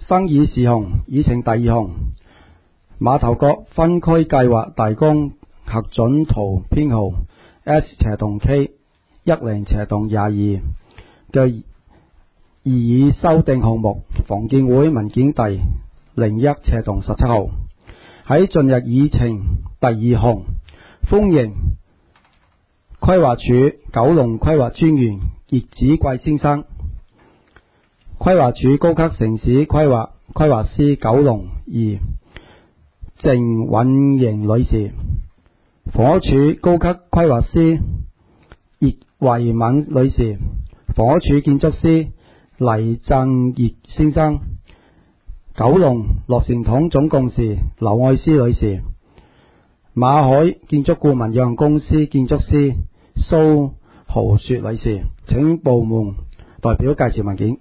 生議事項議程第2項，馬頭角分區計劃大綱核准圖編號 S/K10/22 嘅擬議修訂項目，房建會文件第01/17號。喺進入議程第2項，歡迎規劃署九龍規劃專員葉子貴先生、規劃署高級城市規劃師九龍2鄭允瑩女士、房屋署高級規劃師葉慧敏女士、房屋署建築師黎振業先生、九龍樂善堂總幹事劉愛詩女士、馬海建築顧問有限公司建築師蘇豪雪女士。請部門代表介紹文件。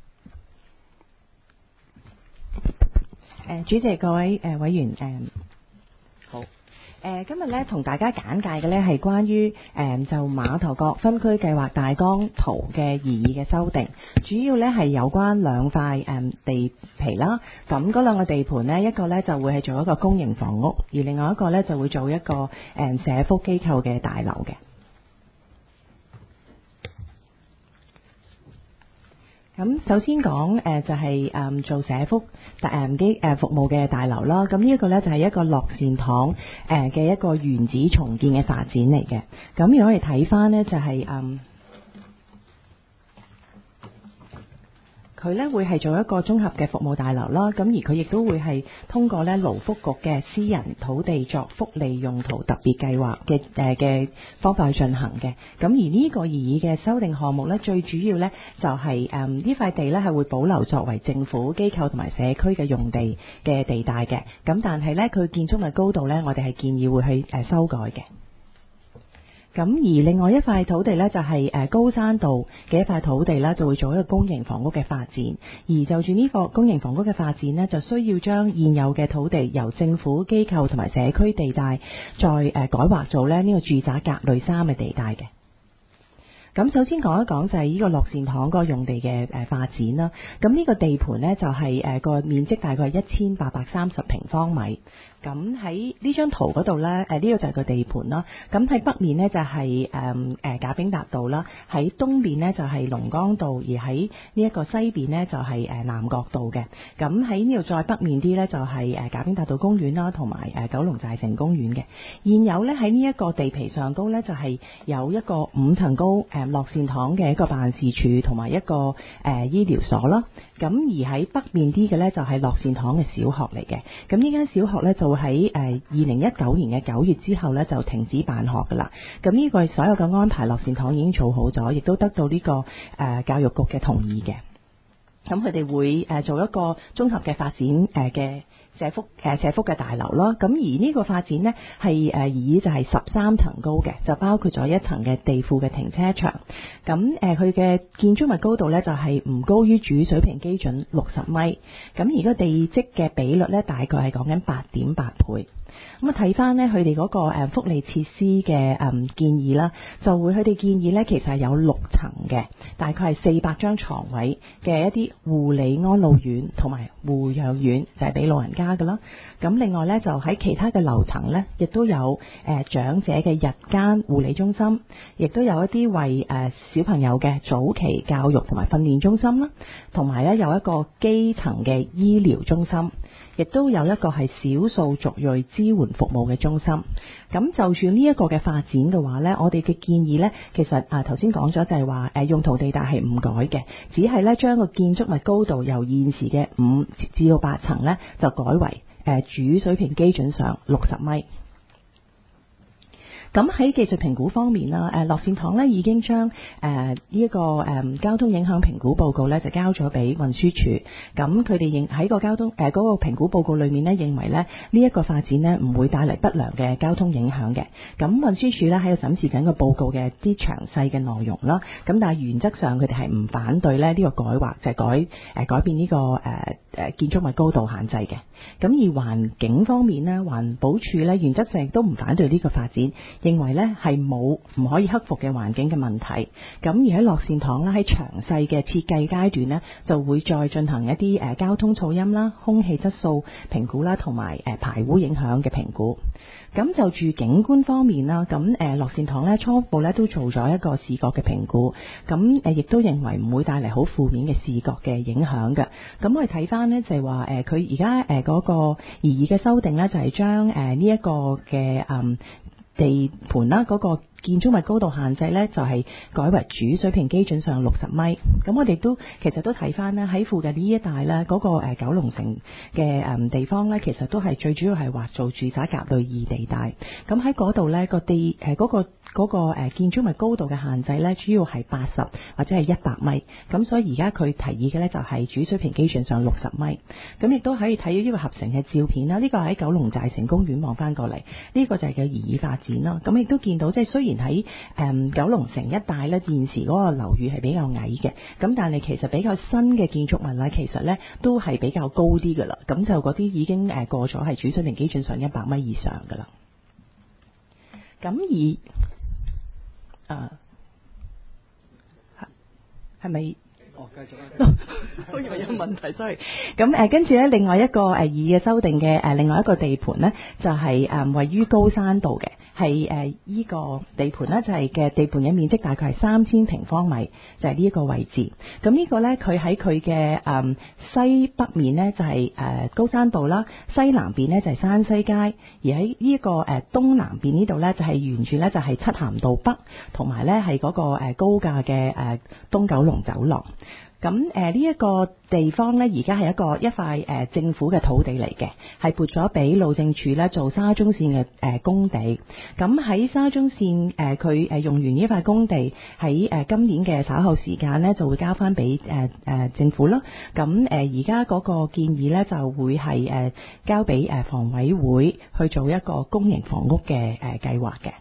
主席、各位委員好。今日咧同大家簡介嘅咧係關於就馬頭角分區計劃大綱圖嘅擬議嘅修訂，主要咧係有關兩塊地皮啦。咁嗰兩個地盤呢，一個咧就會係做一個公營房屋，而另外一個咧就會做一個社福機構嘅大樓嘅。咁首先講就係做社福服務嘅大樓啦。咁呢一個咧就係一個樂善堂嘅一個原址重建嘅發展嚟嘅。咁如果我哋睇翻呢，就係佢咧會係做一個綜合嘅服務大樓啦，咁而佢亦都會係通過咧勞福局嘅私人土地作福利用途特別計劃嘅方法去進行嘅。咁而呢個擬議嘅修訂項目咧，最主要咧就係呢塊地咧係會保留作為政府機構同埋社區嘅用地嘅地帶嘅。咁但係咧佢建築物高度咧，我哋係建議會去修改嘅。咁而另外一塊土地呢，就係高山道嘅一塊土地啦，就會做一個公營房屋嘅發展。而就住呢個公營房屋嘅發展呢，就需要將現有嘅土地由政府機構同埋社區地帶再改劃做呢個住宅甲類3嘅地帶嘅。咁首先講一講就係呢個樂善堂個用地嘅發展啦。咁呢個地盤呢，就係個面積大概係1830平方米。咁喺呢張圖嗰度呢，呢個就係個地盤啦。咁喺北面呢，就係賈炳達道啦，喺東邊呢，就係龍崗道，而喺呢一個西邊呢，就係南角道嘅。咁喺呢度再北面啲呢，就係賈炳達道公園啦，同埋九龍寨城公園嘅。現有呢，喺呢一個地皮上高呢，就係有一個5層高樂善堂嘅一個辦事處同埋一個醫療所啦。咁而喺北面啲嘅呢，就係樂善堂嘅小學嚟嘅。咁呢間小學呢，就會喺2019年嘅9月之後呢，就停止辦學噶啦。咁呢個所有嘅安排，樂善堂已經做好咗，亦都得到呢個教育局嘅同意嘅。咁佢哋會做一個綜合嘅發展嘅社福嘅大樓啦。咁而呢個發展呢，係以就係13層高嘅，就包括咗1層嘅地庫嘅停車場。咁佢嘅建築物高度呢，就係唔高於主水平基準60米。咁而個地積嘅比率呢，大概係講緊8.8倍。咁啊睇翻呢，佢哋嗰個福利設施嘅建議啦，就會佢哋建議呢，其實係有6層嘅，大概係400張床位嘅一啲護理安老院同埋護養院，就係俾老人家噶啦。咁另外呢，就喺其他嘅樓層呢，亦都有長者嘅日間護理中心，亦都有一啲為小朋友嘅早期教育同埋訓練中心啦，同埋呢有一個基層嘅醫療中心。亦都有一個係少數族裔支援服務嘅中心。咁就住呢一個嘅發展嘅話呢，我哋嘅建議呢，其實頭先講咗就係話用途地帶係唔改嘅，只係呢將個建築物高度由現時嘅5至到8層呢，就改為主水平基準上60米。咁喺技術評估方面啦，樂善堂呢已經將呢一個交通影響評估報告呢就交咗俾運輸署。咁佢哋喺個交通嗰個評估報告裏面呢，認為呢一個發展呢唔會帶嚟不良嘅交通影響嘅。咁運輸署呢喺度審視緊個報告嘅啲詳細嘅內容啦。咁但係原則上佢哋係唔反對呢個改劃，就係改變呢個建築物高度限制嘅。咁而環境方面呢，環保署呢原則上亦都唔反對呢個發展。 認為呢係冇唔可以克服嘅環境嘅問題。咁而喺樂善堂啦，喺詳細嘅設計階段呢，就會再進行一啲交通噪音啦、空氣質素評估啦，同埋排污影響嘅評估。咁就住景觀方面啦，咁樂善堂咧初步咧都做咗一個視覺嘅評估，咁亦都認為唔會帶嚟好負面嘅視覺嘅影響嘅。咁我哋睇翻呢，就係話佢而家嗰個擬議嘅修訂呢，就係將呢一個嘅地盤啦，嗰個建築物高度限制呢，就係改為主水平基準上60米。咁我哋其實都睇翻啦，喺附近呢一帶呢，嗰個九龍城嘅地方呢，其實都係最主要係劃做住宅甲類2地帶。咁喺嗰度呢，個地嗰個建築物高度嘅限制呢，主要係80或者係100米。咁所以而家佢提議嘅呢，就係主水平基準上60米。咁亦都可以睇到呢個合成嘅照片啦。呢個喺九龍寨城公園望翻過嚟，呢個就係個擬議發展啦。咁亦都見到即係雖然喺九龍城一帶咧，現時嗰個樓宇係比較矮嘅，咁但係其實比較新嘅建築物咧，其實咧都係比較高啲噶啦，咁就嗰啲已經過咗係主水平基準上100米以上噶啦。咁係咪？ 繼續啦。 我以為有問題，sorry。咁跟住咧，另外一個擬議嘅修訂嘅另外一個地盤咧，就係位於高山道嘅，係依個地盤咧就係嘅地盤嘅面積大概係3000平方米，就係呢一個位置。咁呢個咧，佢喺佢嘅西北面咧就係高山道啦，西南邊咧就係山西街，而喺呢一個東南邊呢度咧就係沿住咧就係漆咸道北，同埋咧係嗰個高架嘅東九龍走廊。咁呢一個地方呢，而家係一塊政府嘅土地嚟嘅，係撥咗俾路政署呢做沙中線嘅工地。咁喺沙中線佢用完呢塊工地，喺今年嘅稍後時間呢，就會交翻俾政府啦。咁而家嗰個建議呢，就會係交俾房委會去做一個公營房屋嘅計劃嘅。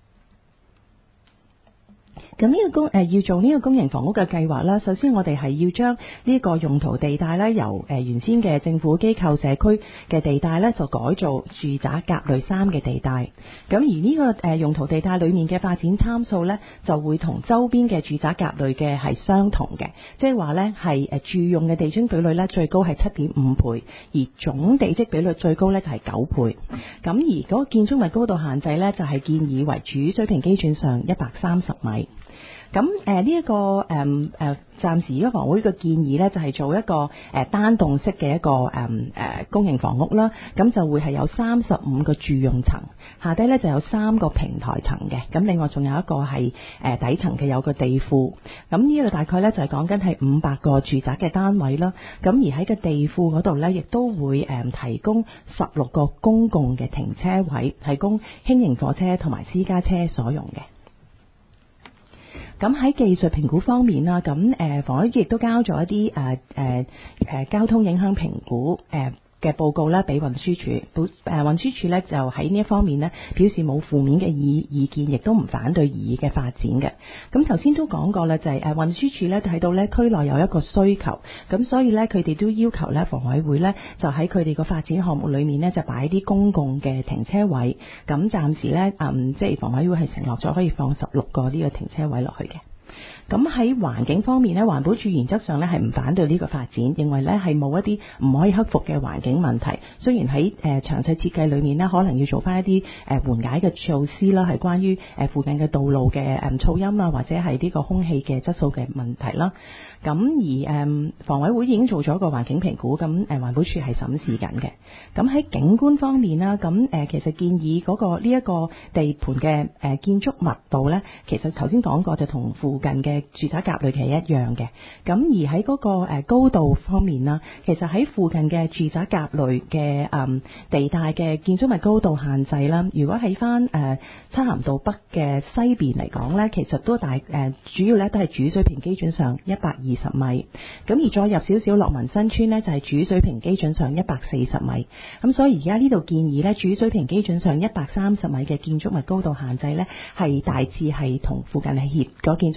咁要做呢個公營房屋嘅計劃啦，首先我哋係要將呢個用途地帶咧，由原先嘅政府機構社區嘅地帶咧，就改做住宅甲類3嘅地帶。咁而呢個用途地帶裏面嘅發展參數咧，就會同周邊嘅住宅甲類嘅係相同嘅，即係話咧係住用嘅地積比率咧最高係7.5倍，而總地積比率最高咧就係9倍。咁而嗰個建築物高度限制咧，就係建議為主水平基準上130米。咁呢一個暫時而家房會嘅建議呢，就係做一個單棟式嘅一個公營房屋啦。咁就會係有35個住用層，下低呢就有3個平台層嘅。咁另外仲有一個係底層嘅有個地庫。咁呢個大概呢，就係講緊係500個住宅嘅單位啦。咁而喺個地庫嗰度呢，亦都會提供16個公共嘅停車位，提供輕型貨車同埋私家車所用嘅。咁喺技術評估方面啦，咁房委會亦都交咗一啲交通影響評估嘅報告咧，俾運輸署。運輸署咧就喺呢一方面咧表示冇負面嘅意見，亦都唔反對擬議嘅發展嘅。咁頭先都講過啦，就係運輸署咧睇到咧區內有一個需求，咁所以咧佢哋都要求咧房委會咧就喺佢哋個發展項目裏面咧就擺啲公共嘅停車位。咁暫時咧即係房委會係承諾咗可以放16個呢個停車位落去嘅。咁喺環境方面呢，環保署原則上呢係唔反對呢個發展，認為呢係冇一啲唔可以克服嘅環境問題。雖然喺詳細設計裏面呢，可能要做翻一啲緩解嘅措施啦，係關於附近嘅道路嘅噪音啊，或者係呢個空氣嘅質素嘅問題啦。咁而房委會已經做咗個環境評估，咁環保署係審視緊嘅。咁喺景觀方面啦，咁其實建議嗰個呢一個地盤嘅建築密度呢，其實頭先講過就同附近嘅住宅甲類其實一樣嘅。咁而喺嗰個高度方面啦，其實喺附近嘅住宅甲類嘅地帶嘅建築物高度限制啦，如果喺翻漆咸道北嘅西邊嚟講呢，其實都主要呢都係主水平基準上120米，咁而再入少少樂民新村呢，就係主水平基準上140米，咁所以而家呢度建議呢，主水平基準上130米嘅建築物高度限制呢，係大致係同附近係協嗰建築物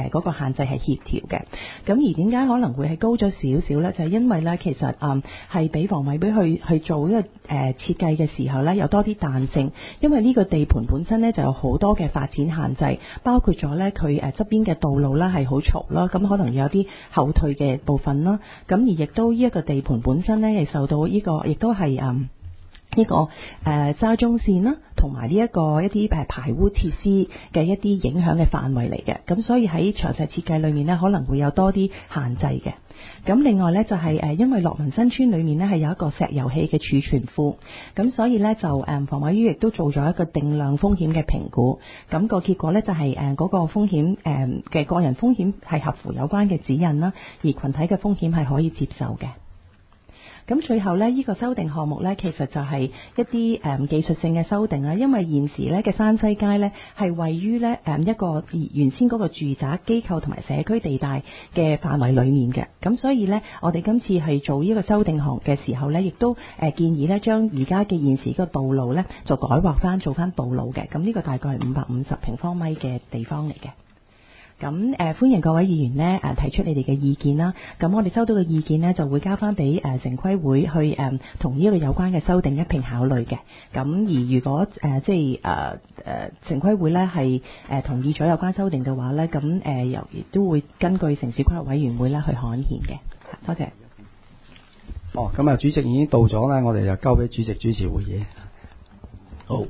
嗰個限制係協調嘅。咁而點解可能會係高咗少少呢？就係因為呢，其實係俾房委會去做呢個設計嘅時候呢，有多啲彈性，因為呢個地盤本身呢就有好多嘅發展限制，包括咗呢佢側邊嘅道路啦係好嘈啦，咁可能有啲後退嘅部分啦，咁而亦都呢一個地盤本身呢係受到呢個亦都係呢個沙中線啦，同埋呢一啲排污設施嘅一啲影響嘅範圍嚟嘅，咁所以喺詳細設計裏面呢，可能會有多啲限制嘅。咁另外呢，就係因為樂民新村裏面呢係有一個石油氣嘅儲存庫，咁所以呢，就房委會亦都做咗一個定量風險嘅評估，咁個結果呢，就係嗰個風險嘅個人風險係合乎有關嘅指引啦，而群體嘅風險係可以接受嘅。咁最後呢，呢個修訂項目呢，其實就係一啲技術性嘅修訂啦。因為現時呢嘅山西街呢，係位於呢一個原先嗰個住宅機構同埋社區地帶嘅範圍裡面嘅。咁所以呢，我哋今次係做呢個修訂項嘅時候呢，亦都建議呢將而家嘅現時個道路呢，就改劃翻做翻道路嘅。咁呢個大概係550平方米嘅地方嚟嘅。咁歡迎各位議員呢提出你哋嘅意見啦。咁我哋收到嘅意見呢，就會交翻俾城規會去同呢個有關嘅修訂一併考慮嘅。咁而如果城規會呢係同意咗有關修訂嘅話呢，咁亦都會根據城市規劃委員會呢去刊憲嘅。多謝。 咁主席已經到咗呢，我哋就交俾主席主持會議。 好，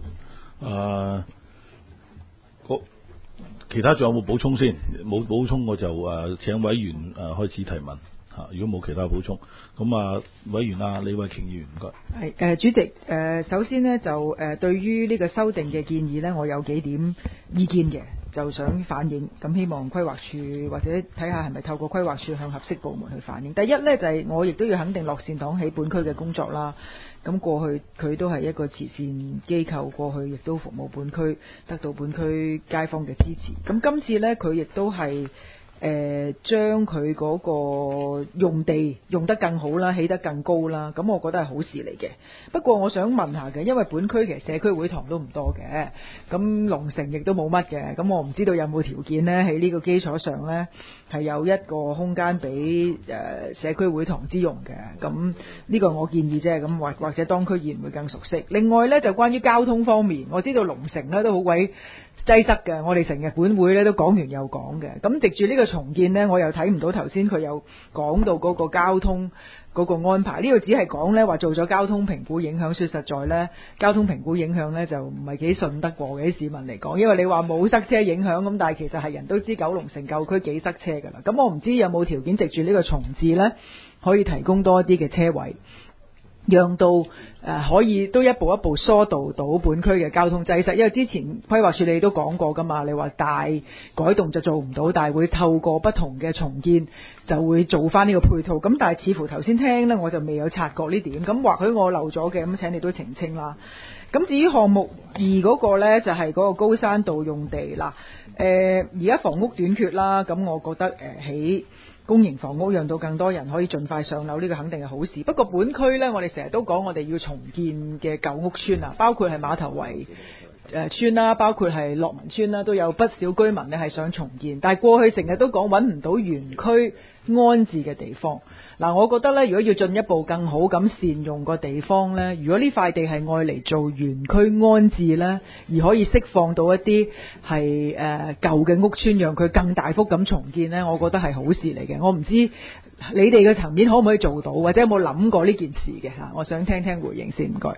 其他仲有冇補充先？冇補充我就請委員開始提問嚇。如果冇其他補充，咁委員李慧瓊議員唔該。 主席首先呢，就對於呢個修訂嘅建議呢，我有幾點意見嘅，就想反映。咁希望規劃署或者睇下係咪透過規劃署向合適部門去反映。第一呢，就係我亦都要肯定樂善堂喺本區嘅工作啦。咁過去佢都係一個慈善機構，過去亦都服務本區，得到本區街坊嘅支持。咁今次呢，佢亦都係將佢嗰個用地用得更好啦，起得更高啦，咁我覺得係好事嚟嘅。不過我想問下嘅，因為本區其實社區會堂都唔多嘅，咁龍城亦都冇乜嘅，咁我唔知道有冇條件呢，喺呢個基礎上呢，係有一個空間俾社區會堂之用嘅。咁呢個我建議啫，咁或者當區議員會更熟悉。另外呢，就關於交通方面，我知道龍城呢都好鬼擠塞嘅，我哋成日本會咧都講完又講嘅。咁藉住呢個重建呢，我又睇唔到頭先佢有講到嗰個交通嗰個安排。呢度只係講呢話做咗交通評估影響，說實在呢，交通評估影響呢就唔係幾信得過嘅啲市民嚟講。因為你話冇塞車影響咁，但係其實係人都知九龍城舊區幾塞車㗎啦。咁我唔知有冇條件藉住呢個重置呢，可以提供多一啲嘅車位，讓到可以都一步一步疏導到本區嘅交通擠塞。因為之前規劃署你都講過㗎嘛，你話大改動就做唔到，但係會透過不同嘅重建就會做翻呢個配套。咁但係似乎頭先聽呢，我就未有察覺呢點，咁或許我漏咗嘅，咁請你都澄清啦。咁至於項目2嗰個呢，就係嗰個高山道用地啦。而家房屋短缺啦，咁我覺得起公營房屋讓到更多人可以盡快上樓，呢個肯定係好事。不過本區呢，我哋成日都講我哋要重建嘅舊屋村啊，包括係馬頭圍村啦，包括係樂民村啦，都有不少居民呢係想重建，但係過去成日都講揾唔到原區安置嘅地方。嗱，我覺得呢，如果要進一步更好咁善用個地方呢，如果呢塊地係愛嚟做原區安置呢，而可以釋放到一啲係舊嘅屋村，讓佢更大幅咁重建呢，我覺得係好事嚟嘅。我唔知你哋嘅層面可唔可以做到，或者有冇諗過呢件事嘅嚇？我想聽聽回應先，唔該。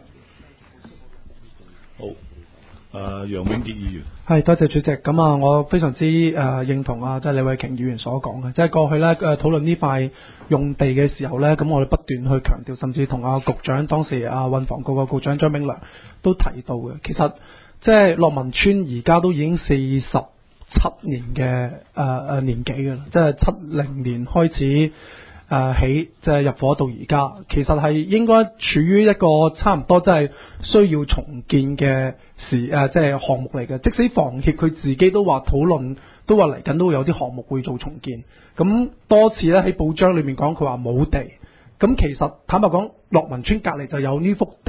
好。楊永傑議員， 係多謝主席。咁我非常之認同即係李慧瓊議員所講嘅，即係過去咧討論呢塊用地嘅時候咧，咁我哋不斷去強調，甚至同局長當時運房局嘅局長張炳良都提到嘅，其實即係樂民村而家都已經47年嘅年紀嘅啦，即係70年開始。起即係入伙到而家，其實係應該處於一個差唔多即係需要重建嘅即係項目嚟嘅。即使房協佢自己都話討論，都話嚟緊都會有啲項目會做重建。咁多次咧喺報章裏面講，佢話冇地。咁其實坦白講，樂民村隔離就有呢幅地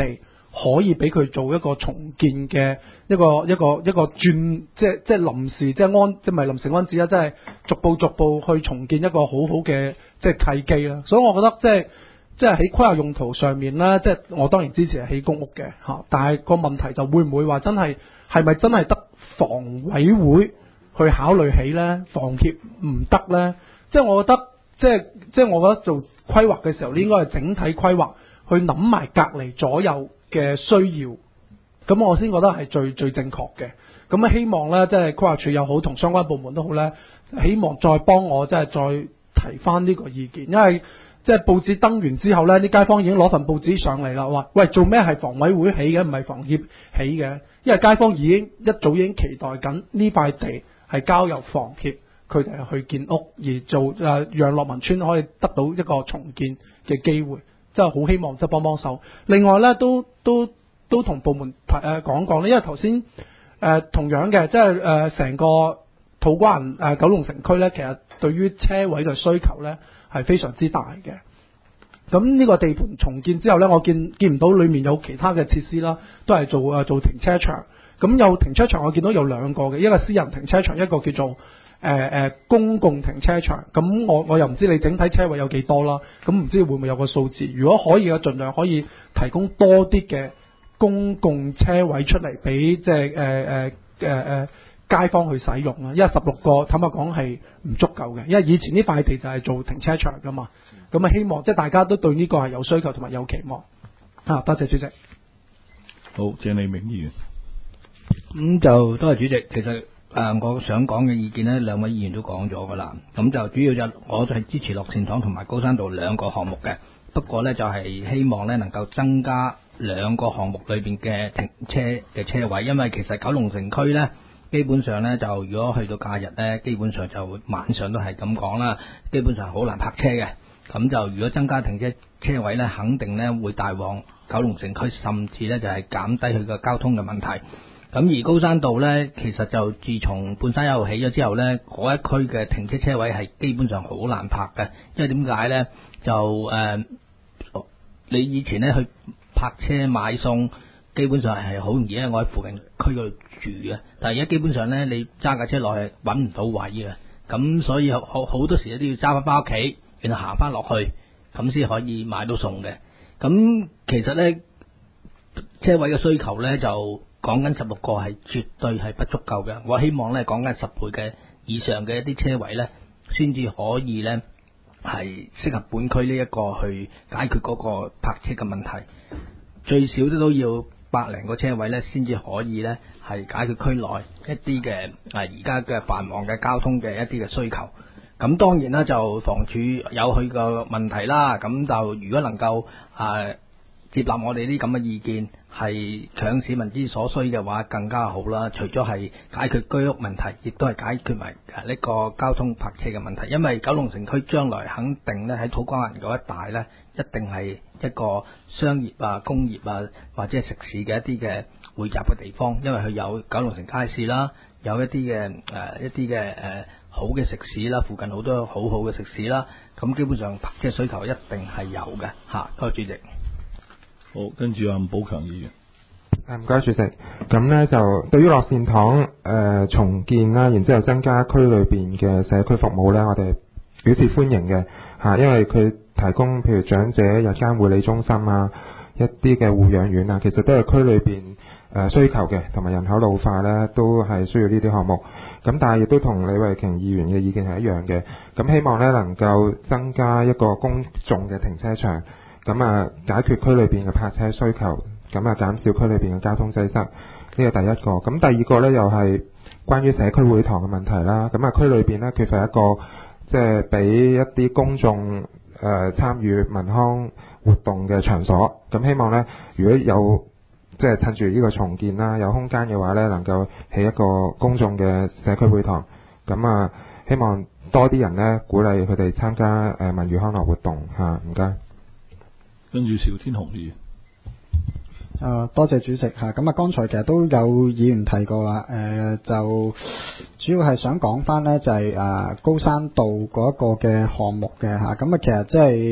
可以俾佢做一個重建嘅一個轉，即係臨時，即係唔係臨時安置啦，即係逐步去重建一個好好嘅即係契機啦。所以我覺得即係喺規劃用途上面咧，即係我當然支持係起公屋嘅嚇，但係個問題就會唔會話係咪真係得房委會去考慮起咧？房協唔得咧？即係我覺得即係我覺得做規劃嘅時候，你應該係整體規劃去諗埋隔離左右嘅需要，咁我先覺得係最正確嘅。咁啊，希望咧即係規劃署又好，同相關部門都好咧，希望再幫我即係再提翻呢個意見，因為即係報紙登完之後咧，啲街坊已經攞份報紙上嚟啦，話喂，做咩係房委會起嘅，唔係房協起嘅？因為街坊一早已經期待緊呢塊地係交由房協佢哋去建屋，而做讓樂民村可以得到一個重建嘅機會，真係好希望即係幫手。另外咧都同部門講咧，因為頭先同樣嘅，即係成個土瓜灣九龍城區咧，其實對於車位嘅需求咧係非常之大嘅。咁呢個地盤重建之後咧，我見唔到裡面有其他嘅設施啦，都係做停車場。咁有停車場，我見到有兩個嘅，一個私人停車場，一個叫做公共停車場。咁我又唔知你整體車位有幾多啦。咁唔知會唔會有個數字？如果可以嘅，盡量可以提供多啲嘅公共車位出嚟俾即係街坊去使用啦。因為16個坦白講係唔足夠嘅，因為以前呢塊地就係做停車場噶嘛。咁啊，希望即係大家都對呢個係有需求同埋有期望。多謝主席。 好，鄭利明議員。 就多謝主席。其實我想講嘅意見呢，兩位議員都講咗噶啦。咁就主要我就係支持樂善堂同埋高山道兩個項目嘅。不過呢，就係希望呢能夠增加兩個項目裏邊嘅停車嘅車位，因為其實九龍城區呢，基本上呢，就如果去到假日呢，基本上就晚上都係咁講啦，基本上好難泊車嘅。咁就如果增加停車位呢，肯定呢會帶旺九龍城區，甚至呢就係減低佢個交通嘅問題。咁而高山道呢，其實就自從半山1號起咗之後呢，嗰一區嘅停車位係基本上好難泊嘅，因為點解呢？就你以前呢去泊車買餸，基本上係好容易，因為我喺附近區嗰度住嘅。但係而家基本上呢，你揸架車落去揾唔到位嘅，咁所以好多時都要揸翻屋企，然後行翻落去，咁先可以買到餸嘅。咁其實呢，車位嘅需求呢，就講緊16個係絕對係不足夠嘅。我希望呢，講緊10倍嘅以上嘅一啲車位呢，先至可以呢係適合本區呢一個去解決嗰個泊車嘅問題。最少都要100零個車位呢，先至可以呢係解決區內一啲嘅而家嘅繁忙嘅交通嘅一啲嘅需求。咁當然啦，就房署有佢個問題啦。咁就如果能夠接納我哋啲咁嘅意見，係搶市民之所需嘅話，更加好啦。除咗係解決居屋問題，亦都係解決埋呢個交通泊車嘅問題。因為九龍城區將來肯定咧喺土瓜灣嗰一帶咧，一定係一個商業啊、工業啊或者係食肆嘅一啲嘅匯集嘅地方。因為佢有九龍城街市啦，有一啲嘅好嘅食肆啦，附近好多好嘅食肆啦。咁基本上泊車需求一定係有嘅嚇。多謝主席。 好，跟住吳寶強議員。 唔該主席。咁呢就對於樂善堂重建啦，然之後增加區裏邊嘅社區服務呢，我哋表示歡迎嘅嚇，因為佢提供譬如長者日間護理中心啊，一啲嘅護養院啊，其實都係區裏邊需求嘅，同埋人口老化呢都係需要呢啲項目。咁但係亦都同李慧瓊議員嘅意見係一樣嘅。咁希望呢能夠增加一個公眾嘅停車場。咁解決區裏邊嘅泊車需求，咁減少區裏邊嘅交通擠塞，呢個第一個。咁第二個呢，又係關於社區會堂嘅問題啦。咁區裏邊呢，缺乏一個即係俾一啲公眾參與民康活動嘅場所。咁希望呢，如果有即係趁住呢個重建啦，有空間嘅話呢，能夠起一個公眾嘅社區會堂。咁希望多啲人呢，鼓勵佢哋參加文娛康樂活動嚇。唔該。 跟住邵天雄議員。 多謝主席嚇。咁剛才其實都有議員提過啦。就主要係想講翻呢，就係高山道嗰一個嘅項目嘅嚇。咁其實即係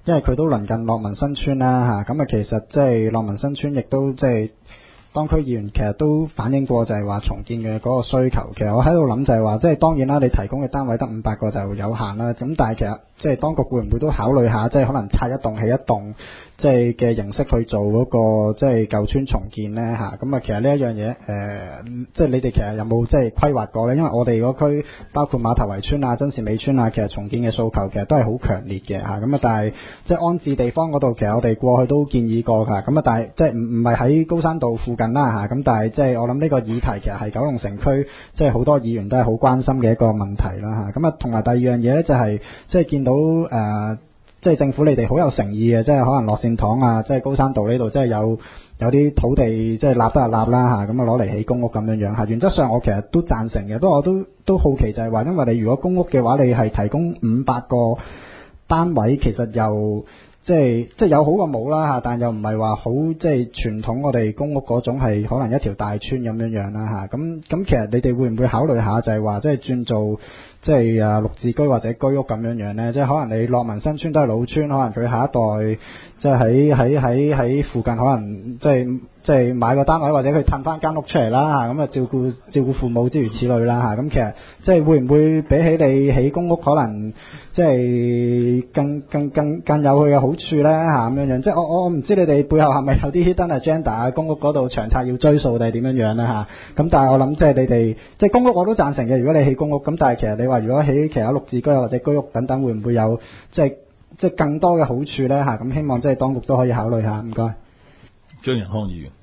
因為佢都鄰近樂民新村啦嚇，咁啊其實即係樂民新村亦都即係當區議員其實都反映過就係話重建嘅嗰個需求。其實我喺度諗就係話，即係當然啦，你提供嘅單位得500個就有限啦。咁但係其實即係當局會唔會都考慮下，即係可能拆一棟起一棟，即係嘅形式去做嗰個即係舊村重建呢嚇？咁啊其實呢一樣嘢即係你哋其實有冇即係規劃過呢？因為我哋嗰區包括馬頭圍村啊、真善美村啊，其實重建嘅訴求其實都係好強烈嘅嚇。咁啊但係即係安置地方嗰度，其實我哋過去都建議過㗎。咁啊但係即係唔係喺高山道附近啦嚇。咁但係即係我諗呢個議題其實係九龍城區即係好多議員都係好關心嘅一個問題啦嚇。咁啊同埋第二樣嘢呢，就係即係見到即係政府你哋好有誠意嘅，即係可能樂善堂啊，即係高山道呢度，即係有啲土地即係立得就立啦嚇，咁啊攞嚟起公屋咁樣樣嚇。原則上我其實都贊成嘅，不過我都好奇就係話，因為你如果公屋嘅話，你係提供500個單位，其實又即係有好過冇啦嚇，但又唔係話好即係傳統我哋公屋嗰種係可能一條大村咁樣樣啦嚇。咁其實你哋會唔會考慮下就係話即係轉做即係綠置居或者居屋咁樣樣呢？即係可能你樂民新村都係老村，可能佢下一代即係喺附近可能即係買個單位，或者佢騰翻間屋出嚟啦嚇，咁啊照顧父母之如此類啦嚇。咁其實即係會唔會比起你起公屋可能即係更有佢嘅好處呢嚇咁樣樣？即係我唔知你哋背後係咪有啲 hidden agenda 啊？公屋嗰度長策要追溯定係點樣樣呢嚇？咁但係我諗即係你哋即係公屋我都贊成嘅，如果你起公屋咁，但係其實你話如果起其他綠置居或者居屋等等，會唔會有即係更多嘅好處呢嚇？咁希望即係當局都可以考慮下，唔該。 張仁康議員。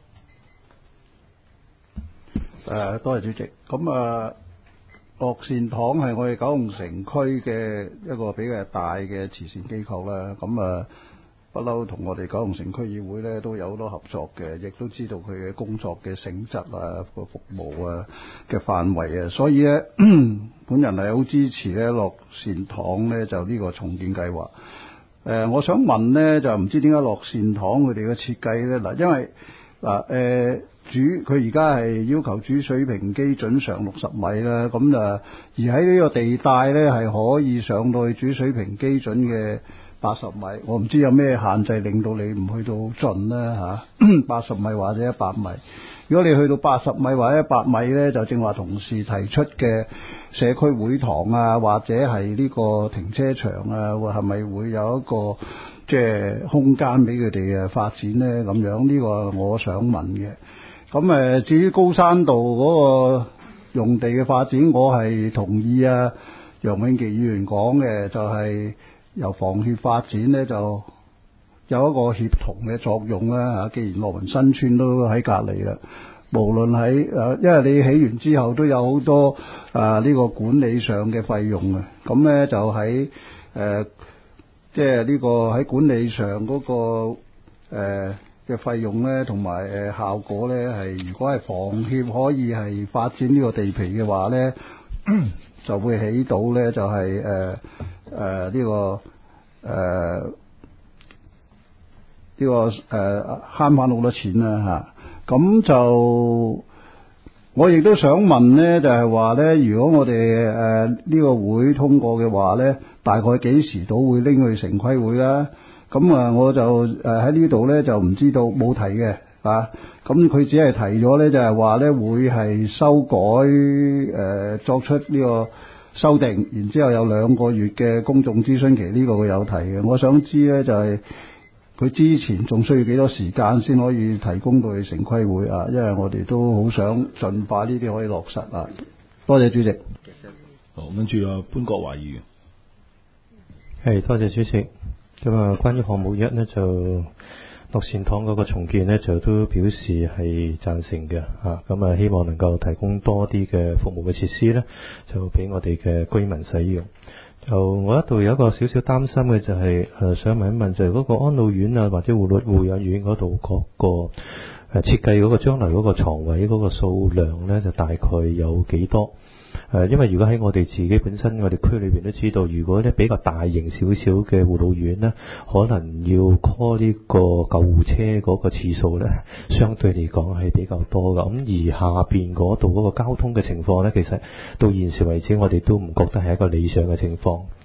多謝主席。咁樂善堂係我哋九龍城區嘅一個比較大嘅慈善機構啦。咁不嬲同我哋九龍城區議會咧都有好多合作嘅，亦都知道佢嘅工作嘅性質啊、個服務啊嘅範圍啊，所以咧本人係好支持咧樂善堂咧就呢個重建計劃。我想問咧就唔知點解樂善堂佢哋嘅設計咧嗱，因為佢而家係要求主水平基準上60米啦，咁而喺呢個地帶咧係可以上到去主水平基準嘅80米，我唔知有咩限制令到你唔去到盡啦嚇，80米或者100米。如果你去到80米或者100米咧，就正話同事提出嘅社區會堂啊，或者係呢個停車場啊，係咪會有一個即係空間俾佢哋發展咧？咁樣呢個我想問嘅。咁至於高山道嗰個用地嘅發展，我係同意楊永琪議員講嘅，就係由房協發展咧，就有一個協同嘅作用啦嚇。既然樂民新村都喺隔離啦，無論喺因為你起完之後都有好多呢個管理上嘅費用嘅，咁咧就喺即係呢個喺管理上嗰個嘅費用咧，同埋效果咧係，如果係房協可以係發展呢個地皮嘅話咧，就會起到咧就係呢個慳翻好多錢啦嚇。咁就我亦都想問咧，就係話咧，如果我哋呢個會通過嘅話咧，大概幾時到會拎去城規會啦？咁我就喺呢度咧就唔知道，冇提嘅啊。咁佢只係提咗咧，就係話咧會係修改作出呢個修訂，然之後有2個月嘅公眾諮詢期，呢個佢有提嘅。我想知咧就係佢之前仲需要幾多時間先可以提供到去城規會啊？因為我哋都好想盡快呢啲可以落實啊。多謝主席。 好，跟住潘國華議員。 係，多謝主席。咁關於項目1呢，就樂善堂嗰個重建呢，就都表示係贊成嘅嚇。咁希望能夠提供多啲嘅服務嘅設施呢，就俾我哋嘅居民使用。就我一度有一個少少擔心嘅就係想問一問，就係嗰個安老院啊或者護養院嗰度嗰個設計嗰個將來嗰個床位嗰個數量呢，就大概有幾多？因為如果喺我哋自己本身我哋區裏邊都知道，如果咧比較大型少少嘅護老院呢，可能要 call 呢個救護車嗰個次數呢，相對嚟講係比較多㗎。咁而下邊嗰度嗰個交通嘅情況呢，其實到現時為止我哋都唔覺得係一個理想嘅情況。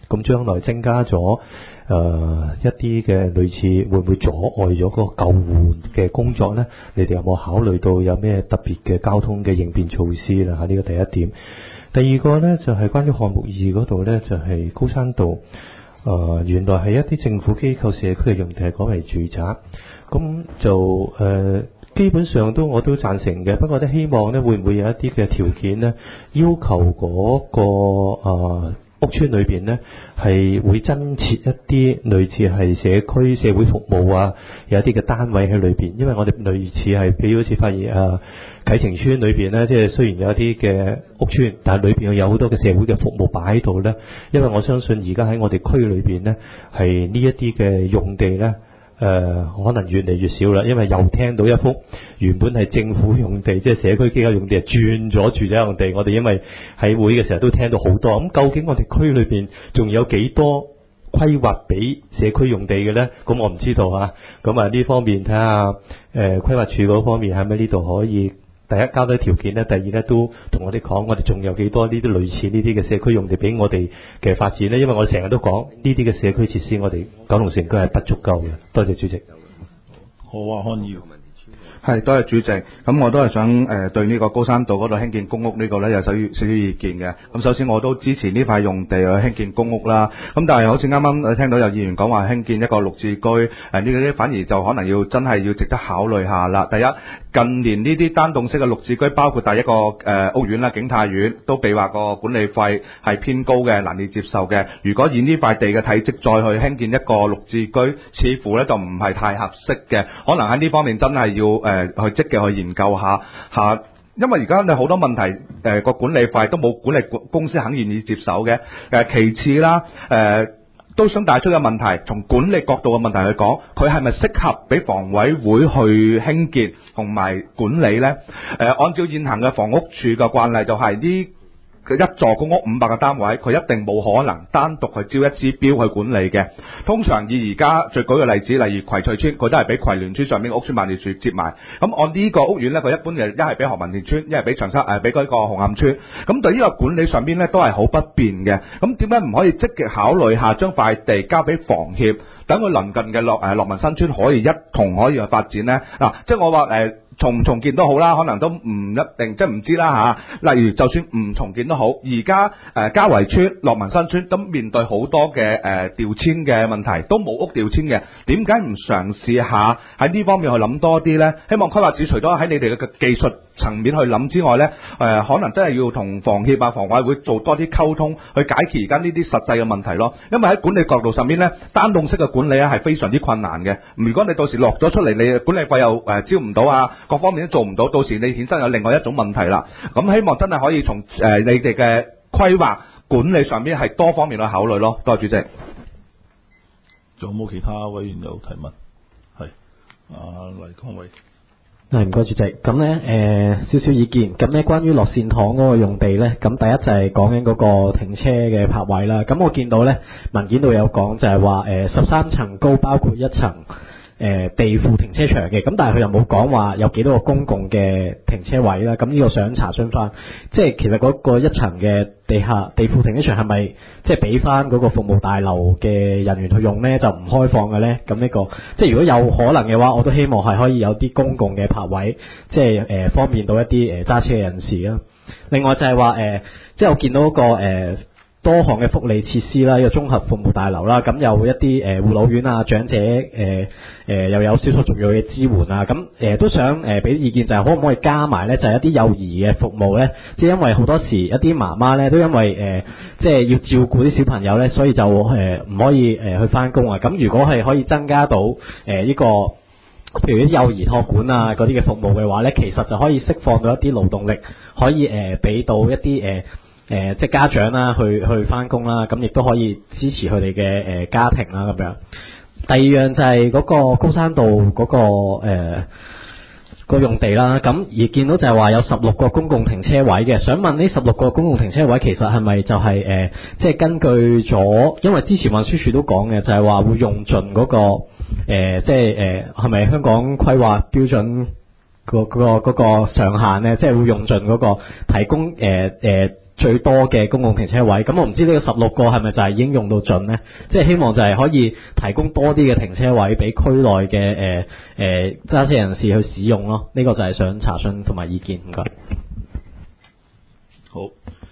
咁將來增加咗一啲嘅類似會唔會阻礙咗嗰個救護嘅工作呢？你哋有冇考慮到有咩特別嘅交通嘅應變措施啦？呢個第一點。第二個呢，就係關於項目2嗰度呢，就係高山道。原來係一啲政府機構社區嘅用地係改為住宅，咁就基本上我都贊成嘅。不過咧，希望咧會唔會有一啲嘅條件呢，要求嗰個屋邨裏邊呢係會增設一啲類似係社區社會服務啊，有一啲嘅單位喺裏邊。因為我哋類似係譬如好似發現啟晴邨裏邊呢，即係雖然有一啲嘅屋邨，但係裏邊有好多嘅社會嘅服務擺喺度呢。因為我相信而家喺我哋區裏邊呢，係呢一啲嘅用地呢，可能越嚟越少啦。因為又聽到一幅原本係政府用地，即係社區機構用地，轉咗住宅用地。我哋因為喺會嘅時候都聽到好多。咁究竟我哋區裏邊仲有幾多規劃俾社區用地嘅呢？咁我唔知道嚇。咁呢方面睇下規劃署嗰方面係咪呢度可以第一交低條件呢？第二呢，都同我哋講，我哋仲有幾多呢啲類似呢啲嘅社區用地俾我哋嘅發展呢？因為我成日都講呢啲嘅社區設施，我哋九龍城區係不足夠嘅。多謝主席。 好啊，康耀。 係，多謝主席。咁我都係想對呢個高山道嗰度興建公屋呢個呢有少少意見嘅。咁首先我都支持呢塊用地去興建公屋啦。咁但係好似啱啱聽到有議員講話興建一個綠置居，呢啲反而就可能真係要值得考慮下啦。第一，近年呢啲單棟式嘅綠置居，包括第一個屋苑啦，景泰苑都被話個管理費係偏高嘅，難以接受嘅。如果以呢塊地嘅體積再去興建一個綠置居，似乎呢就唔係太合適嘅。可能喺呢方面真係要去積極去研究下，因為而家你好多問題個管理費都冇管理公司肯願意接手嘅。其次啦，都想帶出個問題，從管理角度嘅問題去講，佢係咪適合俾房委會去興建同埋管理呢？按照現行嘅房屋署嘅慣例，就係呢一座公屋500個單位，佢一定冇可能單獨去招一支標去管理嘅。通常以而家最舉嘅例子，例如葵翠邨，佢都係俾葵聯邨上面嘅屋邨辦事處接埋。咁按呢個屋苑呢，佢一般嘅一係俾何文田邨，一係俾長沙俾嗰個紅磡邨。咁對呢個管理上邊呢，都係好不便嘅。咁點解唔可以積極考慮下將塊地交俾房協，等佢鄰近嘅樂民新村可以一同可以去發展呢？即係我話重唔重建都好啦，可能都唔一定，即係唔知啦嚇。例如就算唔重建都好，而家嘉圍村、樂民新村咁面對好多嘅調遷嘅問題，都冇屋調遷嘅，點解唔嘗試下喺呢方面去諗多啲呢？希望規劃署除咗喺你哋嘅技術層面去諗之外呢，可能真係要同房協啊、房委會做多啲溝通，去解決而家呢啲實際嘅問題咯。因為喺管理角度上面呢，單棟式嘅管理咧係非常之困難嘅。如果你到時落咗出嚟，你管理費又招唔到啊，各方面都做唔到，到時你衍生有另外一種問題啦。咁希望真係可以從你哋嘅規劃管理上面係多方面去考慮咯。多謝主席。 仲有冇其他委員有提問？係黎康偉。 唔該主席，咁呢少少意見，咁呢關於樂善堂嗰個用地呢，咁第一就係講緊嗰個停車嘅泊位啦。咁我見到呢文件度有講就係話13層高，包括一層地庫停車場嘅，咁但係佢又冇講話有幾多個公共嘅停車位啦。咁呢個想查詢翻，即係其實嗰個一層嘅地庫停車場係咪即係俾翻嗰個服務大樓嘅人員去用呢？就唔開放嘅呢？咁呢個即係如果有可能嘅話，我都希望係可以有啲公共嘅泊位，即係方便到一啲揸車嘅人士啦。另外就係話即係我見到嗰個多項嘅福利設施啦，呢個綜合服務大樓啦，咁有一啲護老院啊、長者又有少數族裔嘅支援啊，咁都想俾意見就係可唔可以加埋呢？就係一啲幼兒嘅服務呢？即係因為好多時一啲媽媽呢，都因為即係要照顧啲小朋友呢，所以就唔可以去返工啊。咁如果係可以增加到呢個譬如啲幼兒託管啊嗰啲嘅服務嘅話呢，其實就可以釋放到一啲勞動力，可以俾到一啲即係家長啦，去返工啦，咁亦都可以支持佢哋嘅家庭啦咁樣。第二樣就係嗰個高山道嗰個用地啦，咁而見到就係話有16個公共停車位嘅，想問呢16個公共停車位其實係咪就係即係根據咗，因為之前運輸署都講嘅，就係話會用盡嗰個即係係咪香港規劃標準嗰個上限呢？即係會用盡嗰個提供最多嘅公共停車位。咁我唔知呢個16個係咪就係已經用到盡呢？即係希望就係可以提供多啲嘅停車位俾區內嘅揸車人士去使用咯。呢個就係想查詢同埋意見，唔該。 好，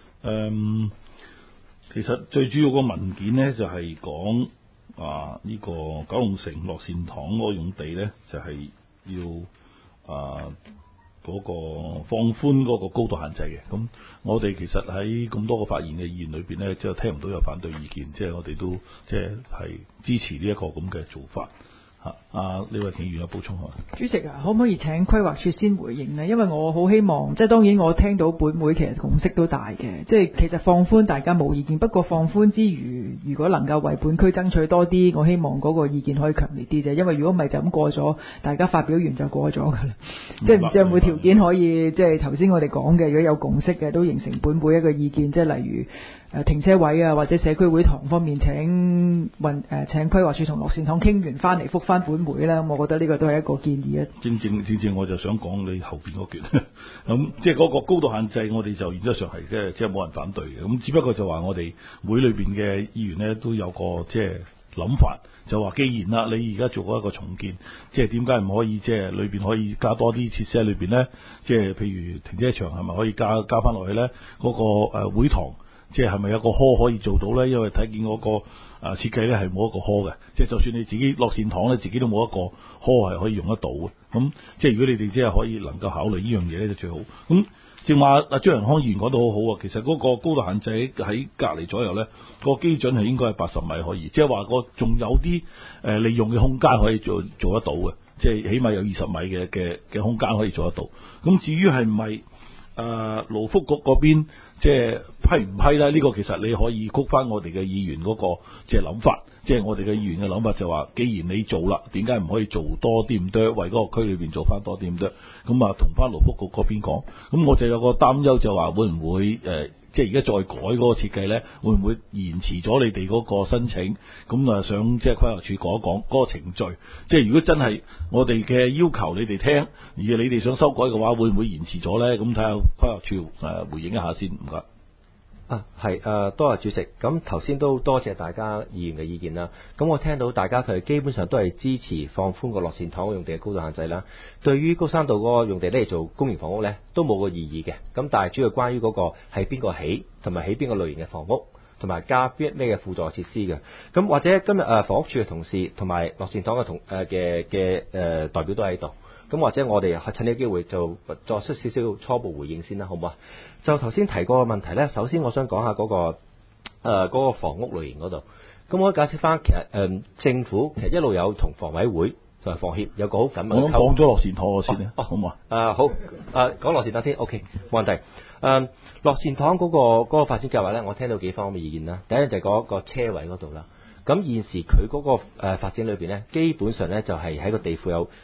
其實最主要個文件呢，就係講呢個九龍城樂善堂嗰個用地呢，就係要嗰個放寬嗰個高度限制嘅。咁我哋其實喺咁多個發言嘅議員裏邊呢，即係聽唔到有反對意見，即係我哋都即係支持呢一個咁嘅做法。李慧瓊議員有補充下。 主席啊，可唔可以請規劃處先回應呢？因為我好希望，即係當然我聽到本會其實共識都大嘅，即係其實放寬大家冇意見，不過放寬之餘，如果能夠為本區爭取多啲，我希望嗰個意見可以強烈啲啫。因為如果唔係就咁過咗，大家發表完就過咗㗎啦。即係唔知有冇條件可以，即係頭先我哋講嘅，如果有共識嘅，都形成本會一個意見，即係例如停車位啊，或者社區會堂方面請規劃處同樂善堂傾完翻嚟覆翻本會啦。我覺得呢個都係一個建議啊。正正我就想講你後邊嗰橛，咁即係嗰個高度限制，我哋就原則上係即係冇人反對嘅。咁只不過就話我哋會裏邊嘅議員呢都有個即係諗法，就話既然啦，你而家做過一個重建，即係點解唔可以即係裏邊可以加多啲設施喺裏邊呢？即係譬如停車場係咪可以加翻落去呢？嗰個會堂。即係咪有個 hall 可以做到呢？因為睇見嗰個設計呢係冇一個 hall 嘅，即係就算你自己樂善堂呢，自己都冇一個 hall 係可以用得到嘅。咁即係如果你哋即係可以能夠考慮呢樣嘢呢，就最好。咁正話張仁康議員講得好好啊，其實嗰個高度限制喺隔離左右呢，個基準係應該係80米可以，即係話個仲有啲利用嘅空間可以做得到嘅，即係起碼有20米嘅空間可以做得到。咁至於係唔係勞福局嗰邊即係批唔批咧？呢個其實你可以曲翻我哋嘅議員嗰個即係諗法，即係我哋嘅議員嘅諗法就話，既然你做啦，點解唔可以做多啲咁多，為嗰個區裏邊做翻多啲咁多？咁同翻勞福局嗰邊講。咁我就有個擔憂就話，會唔會即係而家再改嗰個設計咧，會唔會延遲咗你哋嗰個申請？咁想即係規劃處講一講嗰個程序。即係如果真係我哋嘅要求你哋聽，而你哋想修改嘅話，會唔會延遲咗咧？咁睇下規劃處回應一下先，唔該。 多謝主席。咁頭先都多謝大家議員嘅意見啦。咁我聽到大家佢基本上都係支持放寬個樂善堂用地嘅高度限制啦。對於高山道嗰個用地咧嚟做公營房屋咧，都冇個異議嘅。咁但係主要關於嗰個係邊個起，同埋起邊個類型嘅房屋，同埋加咩嘅輔助設施嘅。咁或者今日房屋處嘅同事同埋樂善堂嘅代表都喺度。咁或者我哋趁呢個機會就作出少少初步回應先啦，好唔好啊？就頭先提過嘅問題咧，首先我想講下嗰個房屋類型嗰度。咁我解釋翻，其實政府其實一路有同房委會同埋房協有個好緊密嘅溝通。 我講咗樂善堂先咧，好唔好啊？ 好，講樂善堂先 ，OK， 冇問題。樂善堂嗰個發展計劃咧，我聽到幾方面意見啦。第一就係嗰個車位嗰度啦。咁現時佢嗰個發展裏邊咧，基本上咧就係喺個地庫有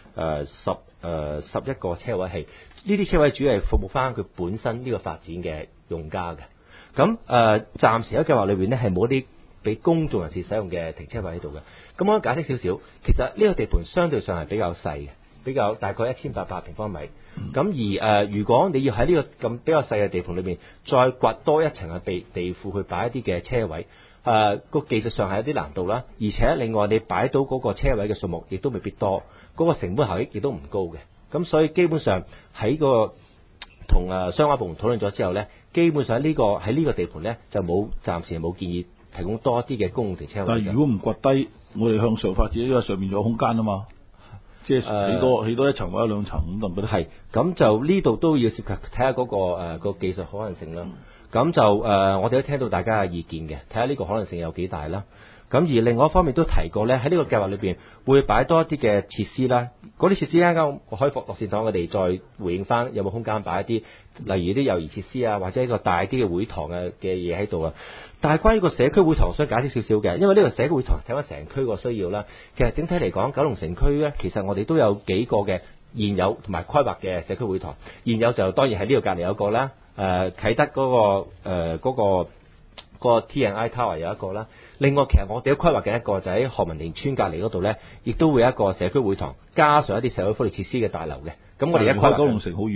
11個車位，係呢啲車位主要係服務翻佢本身呢個發展嘅用家嘅。咁暫時喺計劃裏邊咧係冇啲俾公眾人士使用嘅停車位喺度嘅。咁我解釋少少，其實呢個地盤相對上係比較細嘅，比較大概1800平方米。咁而如果你要喺呢個咁比較細嘅地盤裏邊再掘多一層嘅地庫去擺一啲嘅車位。個技術上係有啲難度啦，而且另外你擺到嗰個車位嘅數目亦都未必多，嗰個成本效益亦都唔高嘅。咁所以基本上喺個同相關部門討論咗之後咧，基本上喺呢個地盤咧就暫時冇建議提供多一啲嘅公共停車位。 但係如果唔掘低，我哋向上發展，因為上面仲有空間啊嘛，即係起多一層或者2層咁得唔得？ 係，咁就呢度都要涉及睇下嗰個技術可能性啦。咁就我哋都聽到大家嘅意見嘅，睇下呢個可能性有幾大啦。咁而另外一方面都提過咧，喺呢個計劃裏邊會擺多一啲嘅設施啦。嗰啲設施啱啱我開放樂善堂，我哋再回應翻有冇空間擺一啲，例如啲幼兒設施啊，或者一個大啲嘅會堂嘅嘢喺度啊。但係關於個社區會堂，想解釋少少嘅，因為呢個社區會堂睇翻成區個需要啦。其實整體嚟講，九龍城區咧，其實我哋都有幾個嘅現有同埋規劃嘅社區會堂。現有就當然喺呢度隔離有一個啦。啟德嗰個 T&I Tower 有一個啦，另外其實我哋都規劃嘅一個就喺何文田村隔離嗰度咧，亦都會有一個社區會堂，加上一啲社會福利設施嘅大樓嘅。咁我哋一規劃九龍城好遠喎。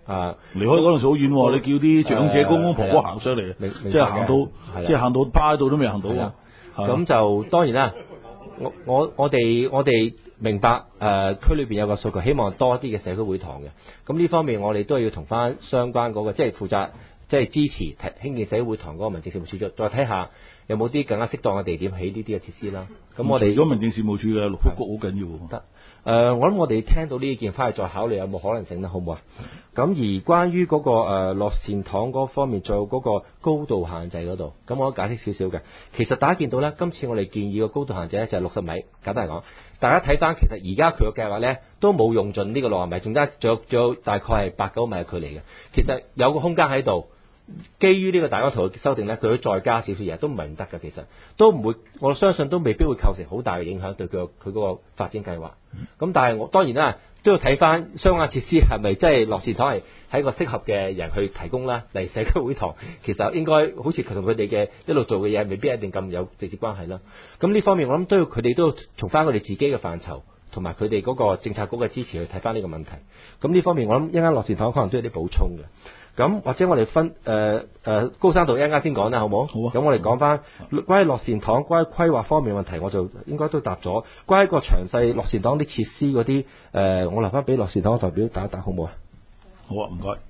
離開嗰陣時好遠喎，你叫啲長者公公婆婆行上嚟，即係行到即係行到趴喺度都未行到喎。 咁就當然啦，我哋明白區裏邊有個訴求，希望多啲嘅社區會堂嘅。咁呢方面我哋都要同翻相關嗰個即係負責即係支持興建社區會堂嗰個民政事務處長再睇下有冇啲更加適當嘅地點起呢啲嘅設施啦。咁我哋如果民政事務處嘅勞福局好緊要喎。 得我諗我哋聽到呢意見翻去再考慮有冇可能性啦，好唔好啊？咁而關於嗰個樂善堂嗰方面，做嗰個高度限制嗰度，咁我都解釋少少嘅。其實大家見到咧，今次我哋建議個高度限制咧就係60米，簡單嚟講，大家睇翻其實而家佢個計劃咧都冇用盡呢個60米，仲有大概係8-9米嘅距離嘅。其實有個空間喺度。基於呢個大綱圖嘅修訂咧，佢都再加少少嘢，都唔係唔得㗎。其實都唔會，我相信都未必會構成好大嘅影響對佢嗰個發展計劃。咁但係我當然啦，都要睇翻相關設施係咪即係樂善堂係喺個適合嘅人去提供啦。例如社區會堂，其實應該好似同佢哋嘅一路做嘅嘢，未必一定咁有直接關係啦。咁呢方面我諗都要佢哋都要從翻佢哋自己嘅範疇同埋佢哋嗰個政策局嘅支持去睇翻呢個問題。咁呢方面我諗一間樂善堂可能都有啲補充嘅。咁或者我哋分高山道一陣間先講啦，好唔好？好啊。咁我哋講翻關於樂善堂關於規劃方面問題，我就應該都答咗。關於個詳細樂善堂啲設施嗰啲，我留翻俾樂善堂嘅代表打一打，好唔好啊？ 好啊，唔該。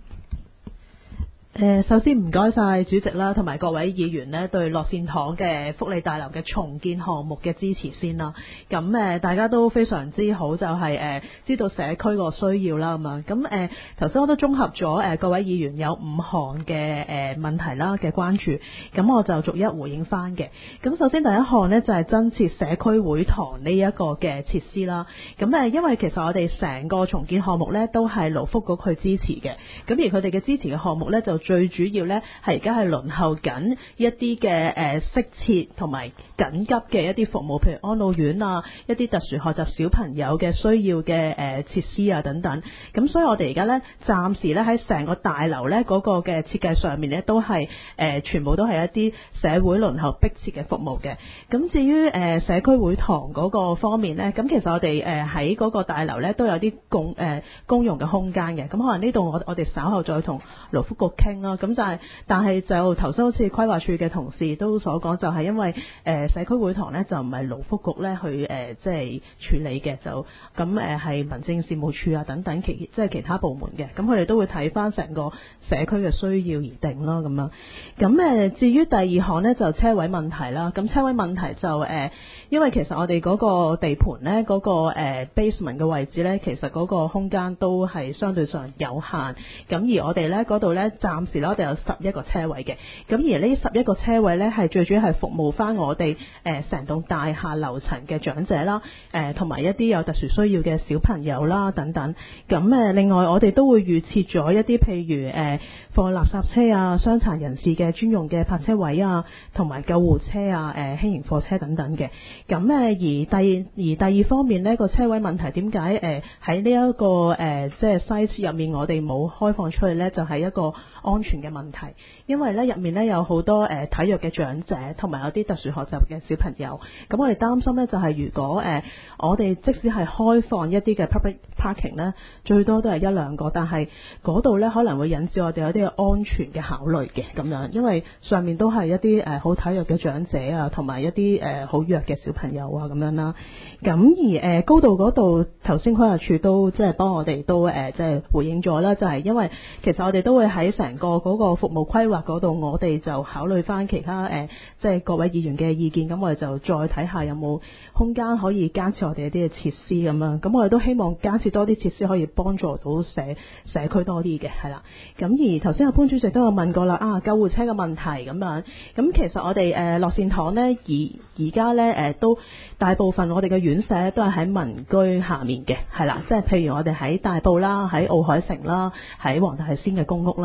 首先唔該晒主席啦，同埋各位議員呢對樂善堂嘅福利大樓嘅重建項目嘅支持先啦。咁大家都非常之好，就係知道社區個需要啦咁樣。咁頭先我都綜合咗各位議員有5項嘅問題啦嘅關注，咁我就逐一回應翻嘅。咁首先第一項呢，就係增設社區會堂呢一個嘅設施啦。咁因為其實我哋成個重建項目呢都係勞福局去支持嘅，咁而佢哋嘅支持嘅項目呢，就最主要呢係而家係輪候緊一啲嘅適切同埋緊急嘅一啲服務，譬如安老院啊，一啲特殊學習小朋友嘅需要嘅設施啊等等。咁所以我哋而家呢，暫時呢喺成個大樓呢嗰個嘅設計上面呢，都係全部都係一啲社會輪候迫切嘅服務嘅。咁至於社區會堂嗰個方面呢，咁其實我哋喺嗰個大樓呢，都有啲公用嘅空間嘅。咁可能呢度我哋稍後再同勞福局傾啦。咁但係就頭先好似規劃處嘅同事都所講，就係因為社區會堂咧就唔係勞福局咧去即係處理嘅，就咁係民政事務處啊等等即係其他部門嘅，咁佢哋都會睇翻成個社區嘅需要而定啦咁樣。咁至於第二項咧就車位問題啦，咁車位問題就因為其實我哋嗰個地盤咧嗰個basement 嘅位置咧，其實嗰個空間都係相對上有限，咁而我哋咧嗰度咧暫時咧我哋有11個車位嘅，咁而呢11個車位咧係最主要係服務翻我哋成棟大廈樓層嘅長者啦，同埋一啲有特殊需要嘅小朋友啦等等。咁另外我哋都會預設咗一啲譬如放垃圾車啊、傷殘人士嘅專用嘅泊車位啊，同埋救護車啊、輕型貨車等等嘅。咁而第二方面呢個車位問題點解喺呢一個即係 size 入面我哋冇開放出去呢？就係一個安全嘅問題，因為咧入面咧有好多體弱嘅長者，同埋有啲特殊學習嘅小朋友。咁我哋擔心咧就係如果我哋即使係開放一啲嘅 public parking 咧，最多都係1-2個，但係嗰度咧可能會引致我哋有啲安全嘅考慮嘅咁樣，因為上面都係一啲好體弱嘅長者啊，同埋一啲好弱嘅小朋友啊咁樣啦。咁而高度嗰度頭先規劃處都即係幫我哋都即係回應咗啦，就係因為其實我哋都會喺成個嗰個服務規劃嗰度，我哋就考慮翻其他即係各位議員嘅意見，咁我哋就再睇下有冇空間可以加設我哋一啲嘅設施咁樣。咁我哋都希望加設多啲設施可以幫助到社區多啲嘅，係啦。咁而頭先阿潘主席都有問過啦，救護車嘅問題咁樣。咁其實我哋樂善堂呢，而家呢都大部分我哋嘅院舍都係喺民居下面嘅，係啦，即係譬如我哋喺大埔啦、喺奧海城啦、喺黃大仙嘅公屋啦。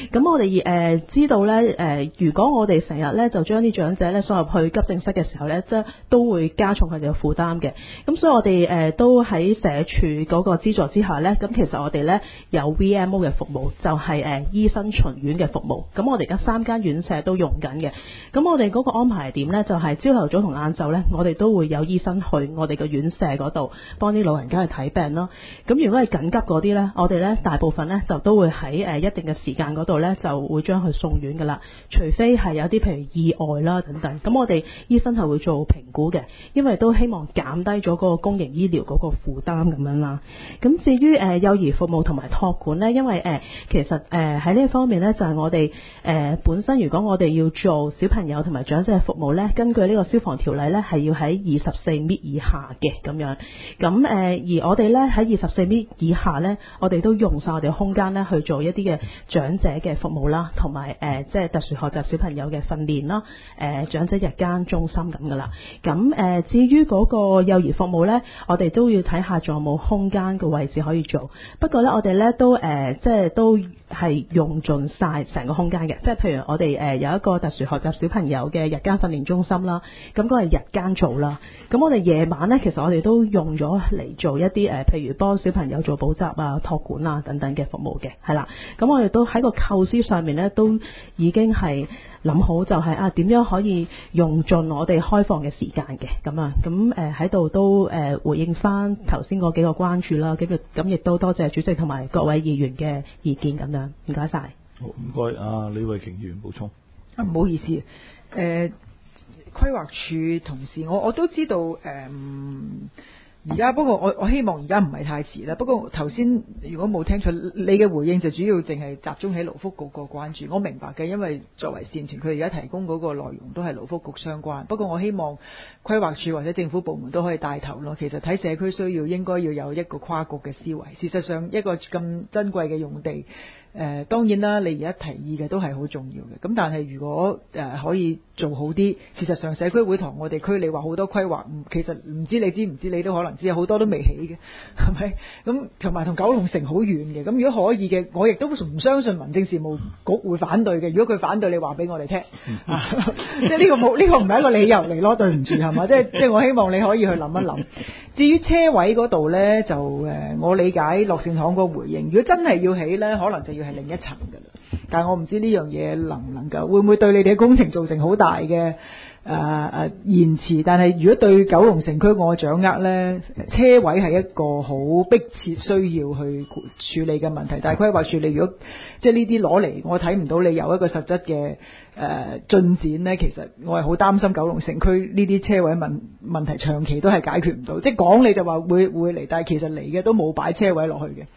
咁我哋知道咧如果我哋成日咧就將啲長者咧送入去急症室嘅時候咧，即係都會加重佢哋嘅負擔嘅。咁所以我哋都喺社署嗰個資助之下咧，咁其實我哋咧有 VMO 嘅服務，就係醫生巡院嘅服務。咁我哋而家3間院舍都用緊嘅。咁我哋嗰個安排係點咧？就係朝頭早同晏晝咧，我哋都會有醫生去我哋嘅院舍嗰度幫啲老人家去睇病咯。咁如果係緊急嗰啲咧，我哋咧大部分咧就都會喺一定嘅時間嗰度咧就會將佢送院噶啦。除非係有啲譬如意外啦等等，咁我哋醫生係會做評估嘅，因為都希望減低咗嗰個公營醫療嗰個負擔咁樣啦。咁至於幼兒服務同埋託管咧，因為其實喺呢一方面咧，就係我哋本身如果我哋要做小朋友同埋長者嘅服務咧，根據呢個消防條例咧係要喺24米以下嘅咁樣。咁而我哋咧喺24米以下咧，我哋都用晒我哋空間咧去做一啲嘅長者嘅服務啦，同埋即係特殊學習小朋友嘅訓練啦，長者日間中心咁噶啦。咁至於嗰個幼兒服務咧，我哋都要睇下仲有冇空間嘅位置可以做。不過咧，我哋咧都即係都係用盡晒成個空間嘅。即係譬如我哋有一個特殊學習小朋友嘅日間訓練中心啦，咁嗰係日間做啦。咁我哋夜晚咧，其實我哋都用咗嚟做一啲譬如幫小朋友做補習啊、託管啊等等嘅服務嘅，係啦。咁我哋都喺個構思上面咧，都已經係諗好就係點樣可以用盡我哋開放嘅時間嘅咁啊。咁喺度都回應翻頭先嗰幾個關注啦。咁亦都多謝主席同埋各位議員嘅意見咁樣，唔該晒。 好，唔該，李慧瓊議員補充。 唔好意思，規劃署同事，我都知道而家不過我希望而家唔係太遲啦。不過頭先如果冇聽錯，你嘅回應就主要淨係集中喺勞福局個關注。我明白嘅，因為作為善團，佢而家提供嗰個內容都係勞福局相關。不過我希望規劃署或者政府部門都可以帶頭咯。其實睇社區需要應該要有一個跨局嘅思維。事實上一個咁珍貴嘅用地，當然啦，你而家提議嘅都係好重要嘅。咁但係如果可以做好啲，事實上社區會堂我哋區你話好多規劃，其實唔知你知唔知，你都可能知，好多都未起嘅，係咪？咁同埋同九龍城好遠嘅。咁如果可以嘅，我亦都唔相信民政事務局會反對嘅。如果佢反對，你話俾我哋聽，即係呢個冇呢個唔係一個理由嚟咯，對唔住係嘛？即係我希望你可以去諗一諗。至於車位嗰度呢，就我理解樂善堂個回應，如果真係要起呢，可能就要係另一層㗎啦。但係我唔知呢樣嘢能唔能夠，會唔會對你哋嘅工程造成好大嘅延遲？但係如果對九龍城區我掌握呢，車位係一個好迫切需要去處理嘅問題。但係規劃署你如果即係呢啲攞嚟，我睇唔到你有一個實質嘅進展呢。其實我係好擔心九龍城區呢啲車位問題長期都係解決唔到。即係講你就話會嚟，但係其實嚟嘅都冇擺車位落去嘅。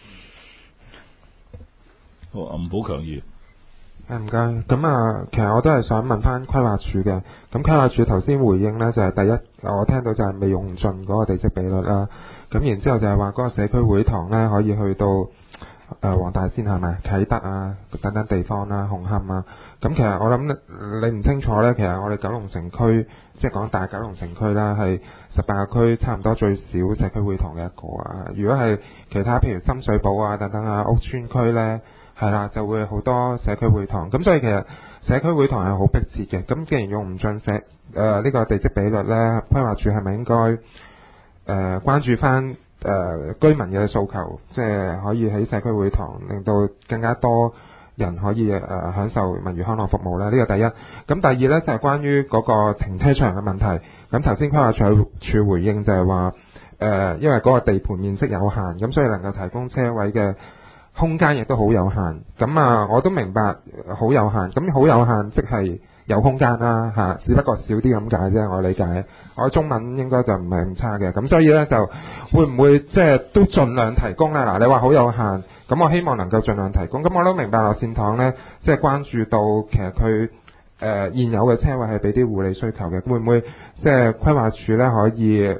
好，吳寶強議員。 唔該，咁其實我都係想問翻規劃署嘅。咁規劃署頭先回應呢，就係第一，我聽到就係未用盡嗰個地積比率啦。咁然之後就係話嗰個社區會堂呢，可以去到黃大仙係咪啟德啊等等地方啦，紅磡啊。咁其實我諗你唔清楚呢，其實我哋九龍城區即係講大九龍城區啦，係18個區差唔多最少社區會堂嘅一個啊。如果係其他譬如深水埗啊等等啊屋邨區呢，係啦，就會好多社區會堂。咁所以其實社區會堂係好迫切嘅。咁既然用唔盡呢個地積比率呢，規劃署係咪應該關注翻居民嘅訴求，即係可以喺社區會堂令到更加多人可以享受文娛康樂服務呢？呢個第一。咁第二呢，就係關於嗰個停車場嘅問題。咁頭先規劃署回應就係話因為嗰個地盤面積有限，咁所以能夠提供車位嘅空間亦都好有限。咁我都明白好有限。咁好有限即係有空間啦嚇，只不過少啲咁解啫。我理解，我中文應該就唔係咁差嘅。咁所以呢，就會唔會即係都盡量提供呢？嗱，你話好有限，咁我希望能夠盡量提供。咁我都明白樂善堂呢，即係關注到其實佢現有嘅車位係俾啲護理需求嘅，會唔會即係規劃署呢可以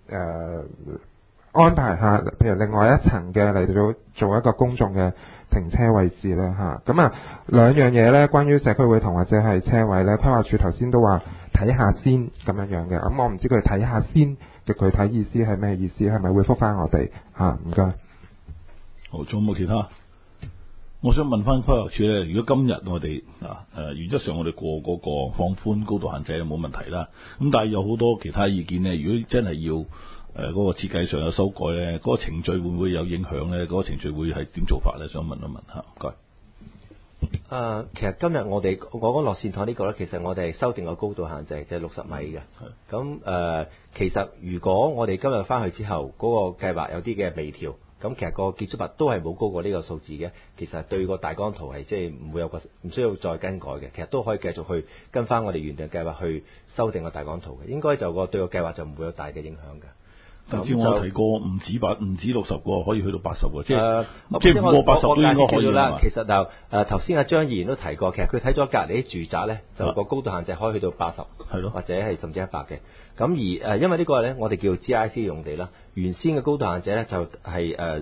安排下，譬如另外一層嘅嚟到做一個公眾嘅停車位置咧嚇。咁兩樣嘢咧，關於社區會堂或者係車位咧，規劃署頭先都話睇下先咁樣嘅。咁我唔知佢睇下先嘅具體意思係咩意思，係咪會覆返我哋嚇？唔該。 好，仲有冇其他？ 我想問翻規劃署咧，如果今日我哋原則上我哋過嗰個放寬高度限制冇問題啦，咁但係有好多其他意見咧，如果真係要嗰個設計上有修改咧，嗰個程序會唔會有影響咧？嗰個程序會係點做法咧？想問一問嚇，唔該。 其實今日我哋講樂善堂呢個咧，其實我哋修訂個高度限制就係60米嘅。咁其實如果我哋今日翻去之後，嗰個計劃有啲嘅微調，咁其實個建築物都係冇高過呢個數字嘅。其實對個大綱圖係即係唔會有個唔需要再更改嘅。其實都可以繼續去跟翻我哋原定計劃去修訂個大綱圖嘅。應該就對個計劃就唔會有大嘅影響嘅。 頭先我提過唔止60個，可以去到80個，即係唔過80都應該可以啦。 其實就頭先阿張議員都提過，其實佢睇咗隔離啲住宅咧，就個高度限制可以去到80，係咯，或者係甚至100嘅。咁而因為呢個咧，我哋叫 GIC 用地啦，原先嘅高度限制咧就係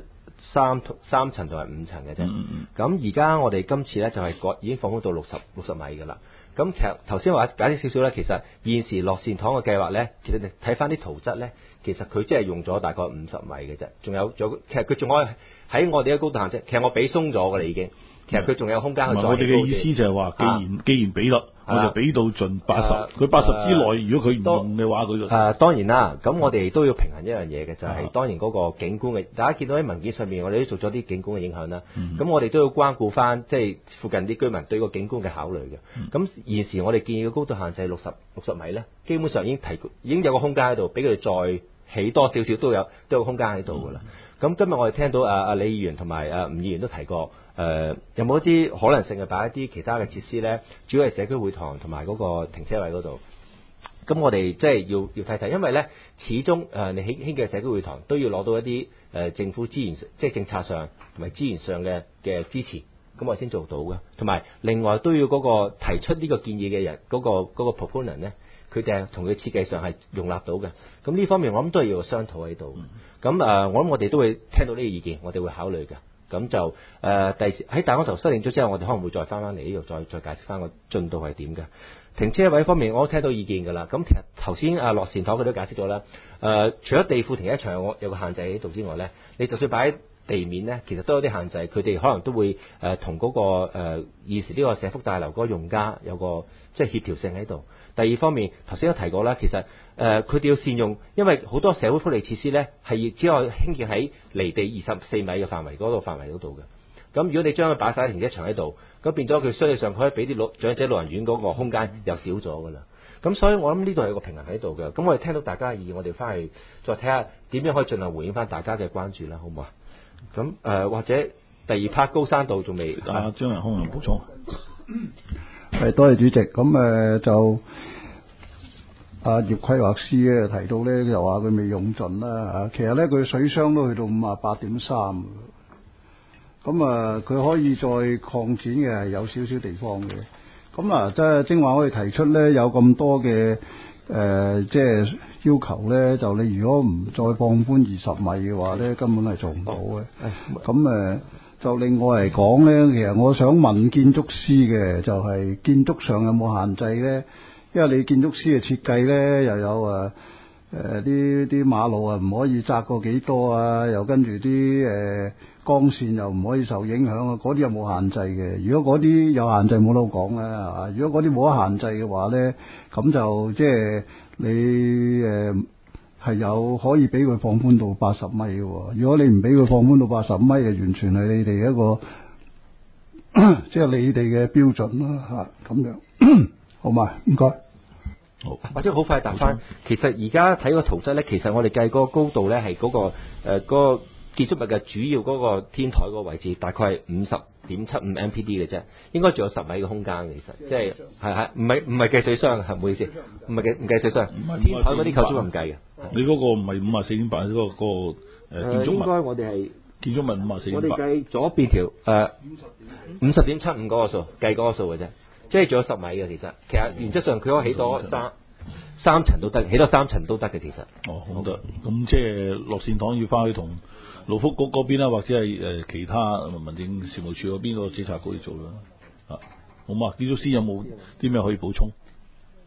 3層同埋5層嘅啫。咁而家我哋今次咧就係已經放寬到60米㗎啦。咁其實頭先話解釋少少咧，其實現時樂善堂嘅計劃咧，其實你睇翻啲圖則咧，其實佢即係用咗大概50米嘅啫，仲有其實佢仲可以喺我哋嘅高度限制，其實我俾鬆咗㗎啦已經。其實佢仲有空間去再。我哋嘅意思就係話，既然俾啦，我就俾到盡80。佢80之內，如果佢唔用嘅話，佢就當然啦。咁我哋都要平衡一樣嘢嘅，就係當然嗰個景觀嘅。大家見到喺文件上面，我哋都做咗啲景觀嘅影響啦。咁我哋都要關顧翻，即係附近啲居民對個景觀嘅考慮嘅。咁現時我哋建議嘅高度限制60米咧，基本上已經有個空間喺度，俾佢哋再起多少少都有個空間喺度㗎啦。咁今日我哋聽到阿李議員同埋吳議員都提過，有冇一啲可能性係擺一啲其他嘅設施咧？主要係社區會堂同埋嗰個停車位嗰度。咁我哋即係要睇睇，因為咧始終你興嘅社區會堂都要攞到一啲政府資源，即係政策上同埋資源上嘅支持，咁我先做到嘅。同埋另外都要嗰個提出呢個建議嘅人，嗰個 proponent 咧，佢哋係同佢設計上係容納到嘅。咁呢方面我諗都係要有商討喺度。咁我諗我哋都會聽到呢個意見，我哋會考慮嘅。咁就喺大綱圖修訂咗之後，我哋可能會再翻嚟呢度再解釋翻個進度係點嘅。停車位方面，我都聽到意見㗎啦。咁其實頭先樂善堂佢都解釋咗啦。除咗地庫停車場有個限制喺度之外咧，你就算擺喺地面咧，其實都有啲限制。佢哋可能都會同嗰個現時呢個社福大樓嗰個用家有個即係協調性喺度。第二方面，頭先都提過啦，其實佢哋要善用，因為好多社會福利設施咧係只可以興建喺離地24米嘅範圍嗰度嘅。咁如果你將佢擺晒喺停車場喺度，咁變咗佢相對上可以俾啲長者老人院嗰個空間又少咗㗎啦。咁所以我諗呢度係有個平衡喺度嘅。咁我哋聽到大家嘅意見，我哋翻去再睇下點樣可以盡量回應翻大家嘅關注啦，好唔好啊？咁或者第二 part 高山道仲未？ 張仁康有補充。 多謝主席。咁就葉規劃師咧提到咧，就話佢未用盡啦嚇。其實咧佢水箱都去到58.3。咁佢可以再擴展嘅，係有少少地方嘅。咁即係正話我哋提出咧，有咁多嘅即係要求咧，就你如果唔再放寬20米嘅話咧，根本係做唔到嘅。咁就另外嚟講咧，其實我想問建築師嘅，就係建築上有冇限制咧？因為你建築師嘅設計咧，又有啲馬路唔可以窄過幾多啊，又跟住啲光線又唔可以受影響啊，嗰啲有冇限制嘅？如果嗰啲有限制冇得講啦，係嘛？如果嗰啲冇得限制嘅話咧，咁就即係你係有可以俾佢放寬到80米嘅。如果你唔俾佢放寬到80米，就完全係你哋一個即係你哋嘅標準啦嚇，咁樣好嘛？唔該。 或者好快答翻，其實而家睇個圖則咧，其實我哋計嗰個高度咧係嗰個建築物嘅主要嗰個天台嗰個位置，大概係50.75 MPD 嘅啫，應該仲有10米嘅空間。其實即係唔係計水箱，係唔好意思，唔計水箱，天台嗰啲構築物唔計嘅。 你嗰個唔係54.8嗰個建築物， 應該我哋係建築物54.8。 我哋計左邊條50.75嗰個數，計嗰個數嘅啫。即係仲有10米嘅，其實原則上佢可以起多三層都得，起多3層都得嘅，其實。 哦，好得。咁即係樂善堂要翻去同勞福局嗰邊啦，或者係其他民政事務處嗰邊個政策局去做啦。好嘛？建築師有冇啲咩可以補充？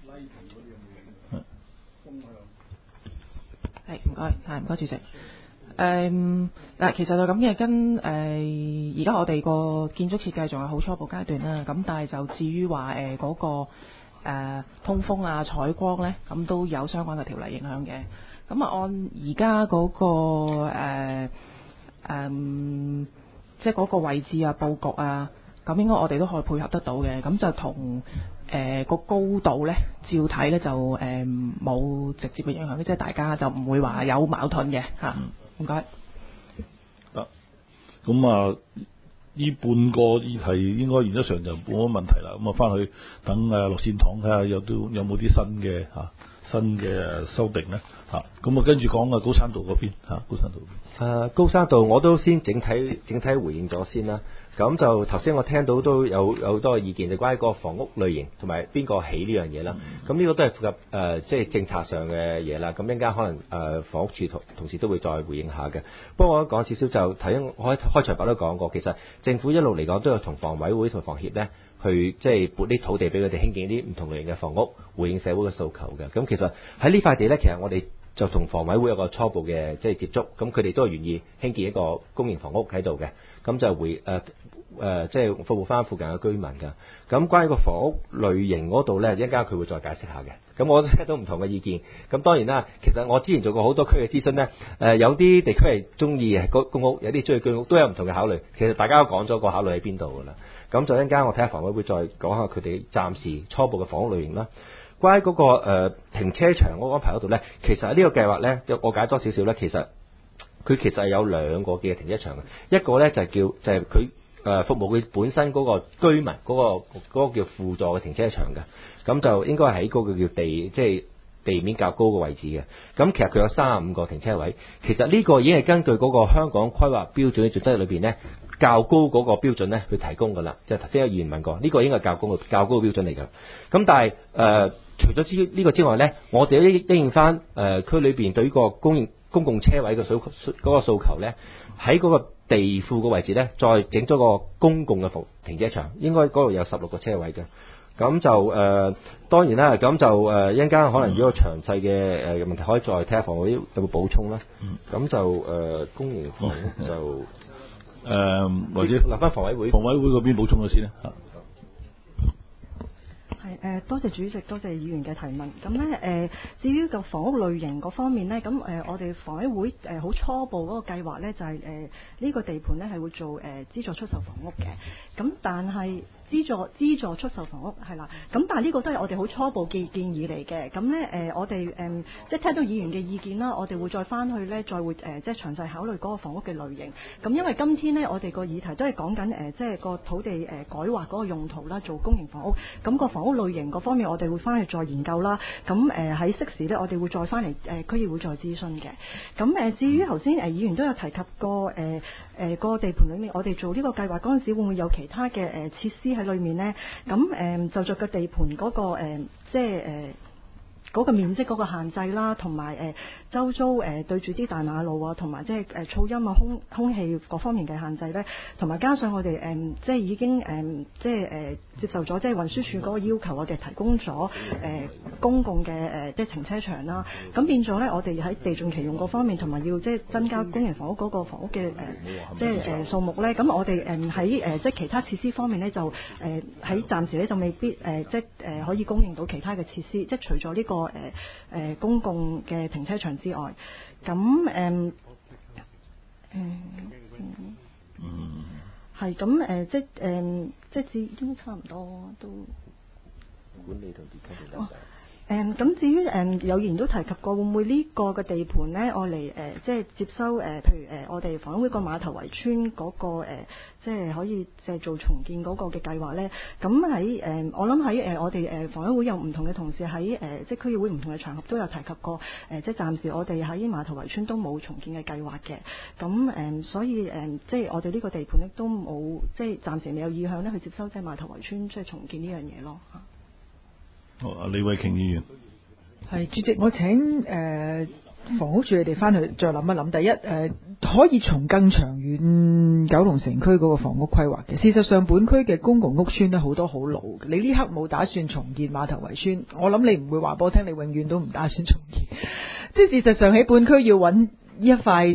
係唔該主席。 嗱，其實就咁嘅，跟而家我哋個建築設計仲係好初步階段啦。咁但係就至於話嗰個通風啊、採光咧，咁都有相關嘅條例影響嘅。咁啊，按而家嗰個即係嗰個位置啊、佈局啊，咁應該我哋都可以配合得到嘅。咁就同個高度咧，照睇咧就冇直接嘅影響，即係大家就唔會話有矛盾嘅嚇。唔該。 咁啊，呢半個議題應該原則上就冇乜問題啦。咁啊，翻去等樂善堂睇下有冇啲新嘅修訂咧嚇。咁啊，跟住講高山道嗰邊嚇，高山道。 高山道我都先整體回應咗先啦。咁就頭先我聽到都有好多意見，就關於個房屋類型同埋邊個起呢樣嘢啦。咁呢個都係符合即係政策上嘅嘢啦。咁一陣間可能房屋處同時都會再回應下嘅。不過我講少少就頭先開場白都講過，其實政府一路嚟講都有同房委會同房協咧去即係撥啲土地俾佢哋興建啲唔同類型嘅房屋，回應社會嘅訴求嘅。咁其實喺呢塊地咧，其實我哋就同房委會有個初步嘅即係接觸，咁佢哋都係願意興建一個公營房屋喺度嘅，咁就會即係服務翻附近嘅居民㗎。咁關於個房屋類型嗰度咧，一陣間佢會再解釋下嘅。咁我都聽到唔同嘅意見。咁當然啦，其實我之前做過好多區嘅諮詢咧，有啲地區係中意公屋，有啲中意居屋，都有唔同嘅考慮。其實大家都講咗個考慮喺邊度㗎啦。咁就一陣間我睇下房委會再講下佢哋暫時初步嘅房屋類型啦。關於嗰個停車場嗰個安排嗰度咧，其實呢個計劃咧，我解多少少咧，其實佢其實係有兩個嘅停車場嘅，一個咧就係佢服務佢本身嗰個居民嗰個叫輔助嘅停車場嘅，咁就應該喺嗰個叫即係地面較高嘅位置嘅。咁其實佢有35個停車位，其實呢個已經係根據嗰個香港規劃標準嘅準則裏邊咧較高嗰個標準咧去提供㗎啦。就頭先有議員問過，呢個應該係較高嘅標準嚟㗎。咁但係除咗呢個之外咧，我哋都應應翻區裏邊對於個公共車位嘅嗰個訴求咧，喺嗰個地庫嘅位置咧，再整咗個公共嘅停車場，應該嗰度有16個車位嘅。咁就當然啦，咁就一陣間可能如果詳細嘅問題，可以再睇下房委會有冇補充啦。咁就公營房屋就或者留翻房委會嗰邊補充咗先啦嚇。 多謝主席，多謝議員嘅提問。咁咧至於個房屋類型嗰方面咧，咁我哋房委會好初步嗰個計劃咧，就係呢個地盤咧係會做資助出售房屋嘅。咁但係資助出售房屋係啦，咁但係呢個都係我哋好初步嘅建議嚟嘅。咁咧我哋即係聽到議員嘅意見啦，我哋會再翻去咧，再會即係詳細考慮嗰個房屋嘅類型。咁因為今天咧我哋個議題都係講緊即係個土地改劃嗰個用途啦，做公營房屋。咁個房屋類型嗰方面，我哋會翻去再研究啦。咁喺適時咧，我哋會再翻嚟區議會再諮詢嘅。咁至於頭先議員都有提及過個地盤裏面，我哋做呢個計劃嗰陣時，會唔會有其他嘅設施喺裏面呢？咁就着個地盤嗰個即係嗰個面積嗰個限制啦，同埋周遭對住啲大馬路啊，同埋即係噪音啊、空氣各方面嘅限制咧，同埋加上我哋即係已經即係接受咗即係運輸署嗰個要求，我哋提供咗公共嘅即係停車場啦。咁變咗咧，我哋喺地盡其用嗰方面，同埋要即係增加公營房屋嗰個房屋嘅即係數目咧。咁我哋喺即係其他設施方面咧，就喺暫時咧就未必即係可以供應到其他嘅設施，即係除咗呢個公共嘅停車場之外，咁係咁即係應該差唔多都管理同地區咁至於有議員都提及過，會唔會呢個嘅地盤咧，我嚟即係接收譬如我哋房委會個碼頭圍村嗰個即係可以即係做重建嗰個嘅計劃咧？咁喺我諗喺我哋房委會有唔同嘅同事喺即係區議會唔同嘅場合都有提及過，即係暫時我哋喺碼頭圍村都冇重建嘅計劃嘅。咁所以即係我哋呢個地盤咧都冇即係暫時未有意向咧去接收即係碼頭圍村即係重建呢樣嘢咯。 好，阿李慧瓊議員， 係主席，我請房屋署你哋翻去再諗一諗。第一可以從更長遠九龍城區嗰個房屋規劃嘅。事實上，本區嘅公共屋邨咧好多好老嘅。你呢刻冇打算重建碼頭圍村，我諗你唔會話俾我聽，你永遠都唔打算重建。即係事實上喺本區要揾一塊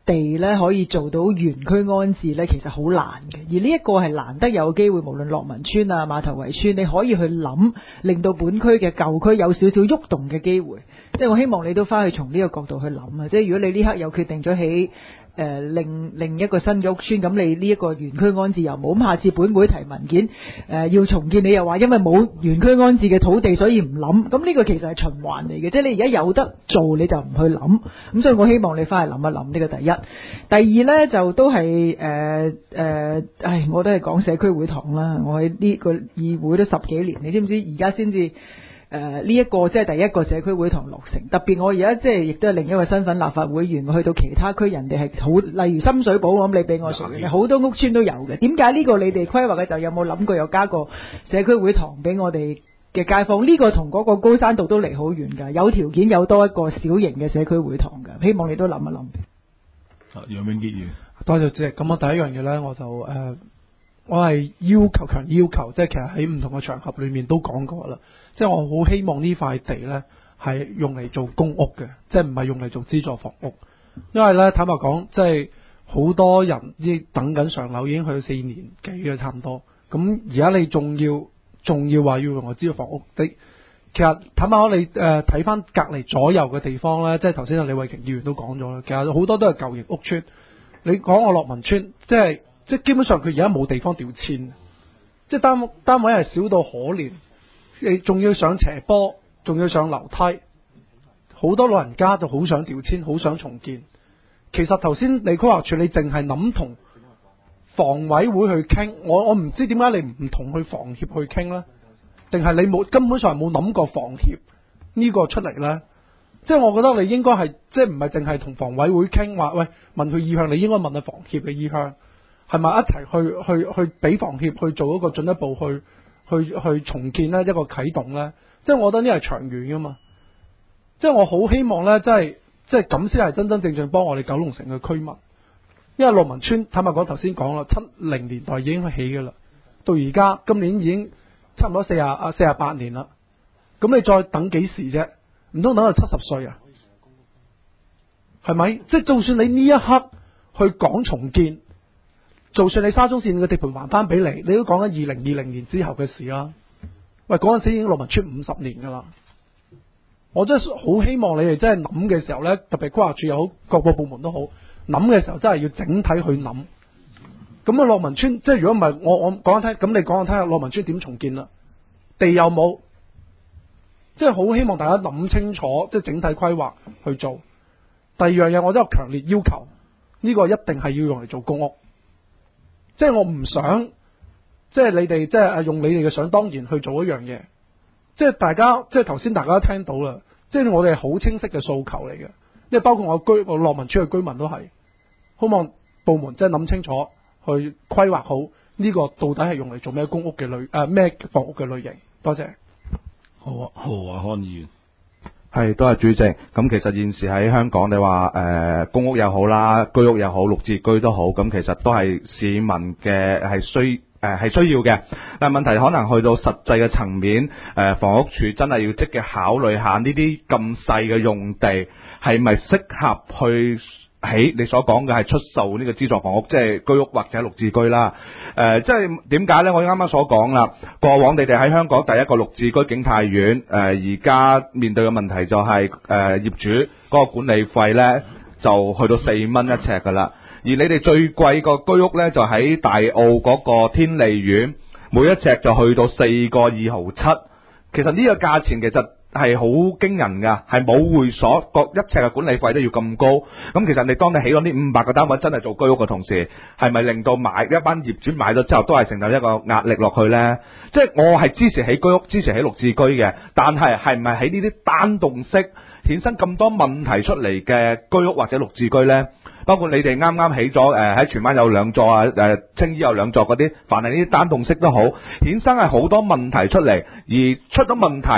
地咧可以做到原區安置咧，其實好難嘅。而呢一個係難得有機會，無論樂民村啊、馬頭圍村，你可以去諗，令到本區嘅舊區有少少喐動嘅機會。即係我希望你都翻去從呢個角度去諗啊！即係如果你呢刻又決定咗起另一個新嘅屋村，咁你呢一個原區安置又冇，咁下次本會提文件要重建，你又話因為冇原區安置嘅土地所以唔諗，咁呢個其實係循環嚟嘅，即係你而家有得做你就唔去諗，咁所以我希望你翻去諗一諗呢個第一。第二呢，就都係我都係講社區會堂啦，我喺呢個議會都10幾年，你知唔知而家先至？呢一個即係第一個社區會堂落成，特別我而家即係亦都係另一個身份立法會議員，去到其他區人哋係好，例如深水埗咁，你俾我熟嘅，好多屋村都有嘅。點解呢個你哋規劃嘅就有冇諗過有加個社區會堂俾我哋嘅街坊？呢個同嗰個高山道都離好遠㗎，有條件有多一個小型嘅社區會堂㗎，希望你都諗一諗。 楊永傑議員， 多謝主席。咁我第一樣嘢呢，我就我係強要求，即係其實喺唔同嘅場合裏面都講過啦。即係我好希望呢塊地呢係用嚟做公屋嘅，即係唔係用嚟做資助房屋。因為呢，坦白講，即係好多人等緊上樓已經去到4年幾嘅差唔多。咁而家你仲要話要用嚟資助房屋，其實坦白講，你睇翻隔離左右嘅地方呢，即係頭先李慧瓊議員都講咗啦，其實好多都係舊型屋村。你講我樂民村，即係基本上佢而家冇地方調遷，即係單位係少到可憐，你仲要上斜坡，仲要上樓梯，好多老人家就好想調遷，好想重建。其實頭先你規劃處你淨係諗同房委會去傾，我唔知點解你唔同去房協去傾呢？定係你根本上冇諗過房協呢個出嚟呢？即係我覺得你應該係即係唔係淨係同房委會傾話，喂，問佢意向，你應該問下房協嘅意向，係咪一齊去俾房協去做一個進一步去重建呢一個啟動呢？即係我覺得呢係長遠噶嘛。即係我好希望呢，即係咁先係真真正正幫我哋九龍城嘅居民。因為樂民村坦白講頭先講啦，70年代已經起㗎啦，到而家今年已經差唔多48年啦。咁你再等幾時啫？唔通等到70歲啊？係咪？即係就算你呢一刻去講重建，就算你沙中線嘅地盤還翻俾你都講緊2020年之後嘅事啦。喂，嗰陣時已經樂民村50年㗎啦。我真係好希望你哋真係諗嘅時候呢，特別規劃處又好，各個部門都好，諗嘅時候真係要整體去諗。咁啊，樂民村即係如果唔係我講緊聽，咁你講緊聽下樂民村點重建啦？地又冇，即係好希望大家諗清楚，即係整體規劃去做。第二樣嘢，我真係強烈要求呢個一定係要用嚟做公屋。即係我唔想，即係你哋即係用你哋嘅想當然去做一樣嘢。即係大家，即係頭先大家都聽到啦，即係我哋係好清晰嘅訴求嚟嘅，因為包括我樂民村嘅居民都係，希望部門即係諗清楚，去規劃好呢個到底係用嚟做咩公屋嘅咩房屋嘅類型。多謝。 好啊，何華漢議員。 係，多謝主席。咁其實現時喺香港，你話公屋又好啦，居屋又好，綠置居都好，咁其實都係市民嘅係需要嘅。但係問題可能去到實際嘅層面，房屋署真係要積極考慮下呢啲咁細嘅用地係咪適合去起你所講嘅係出售呢個資助房屋，即係居屋或者綠置居啦。即係點解呢？我啱啱所講啦，過往你哋喺香港第一個綠置居景泰苑，而家面對嘅問題就係業主嗰個管理費呢，就去到4蚊一尺噶啦。而你哋最貴個居屋呢，就喺大澳嗰個天利苑，每一尺就去到4個2毫7。其實呢個價錢其實係好驚人噶，係冇會所各一尺嘅管理費都要咁高。咁其實你當你起咗呢500個單位真係做居屋嘅同時，係咪令到一班業主買咗之後都係承受一個壓力落去呢？即係我係支持起居屋，支持起綠置居嘅，但係唔係喺呢啲單棟式衍生咁多問題出嚟嘅居屋或者綠置居呢？包括你哋啱啱起咗喺荃灣有2座啊，青衣有2座嗰啲，凡係呢啲單棟式都好，衍生係好多問題出嚟，而出咗問題，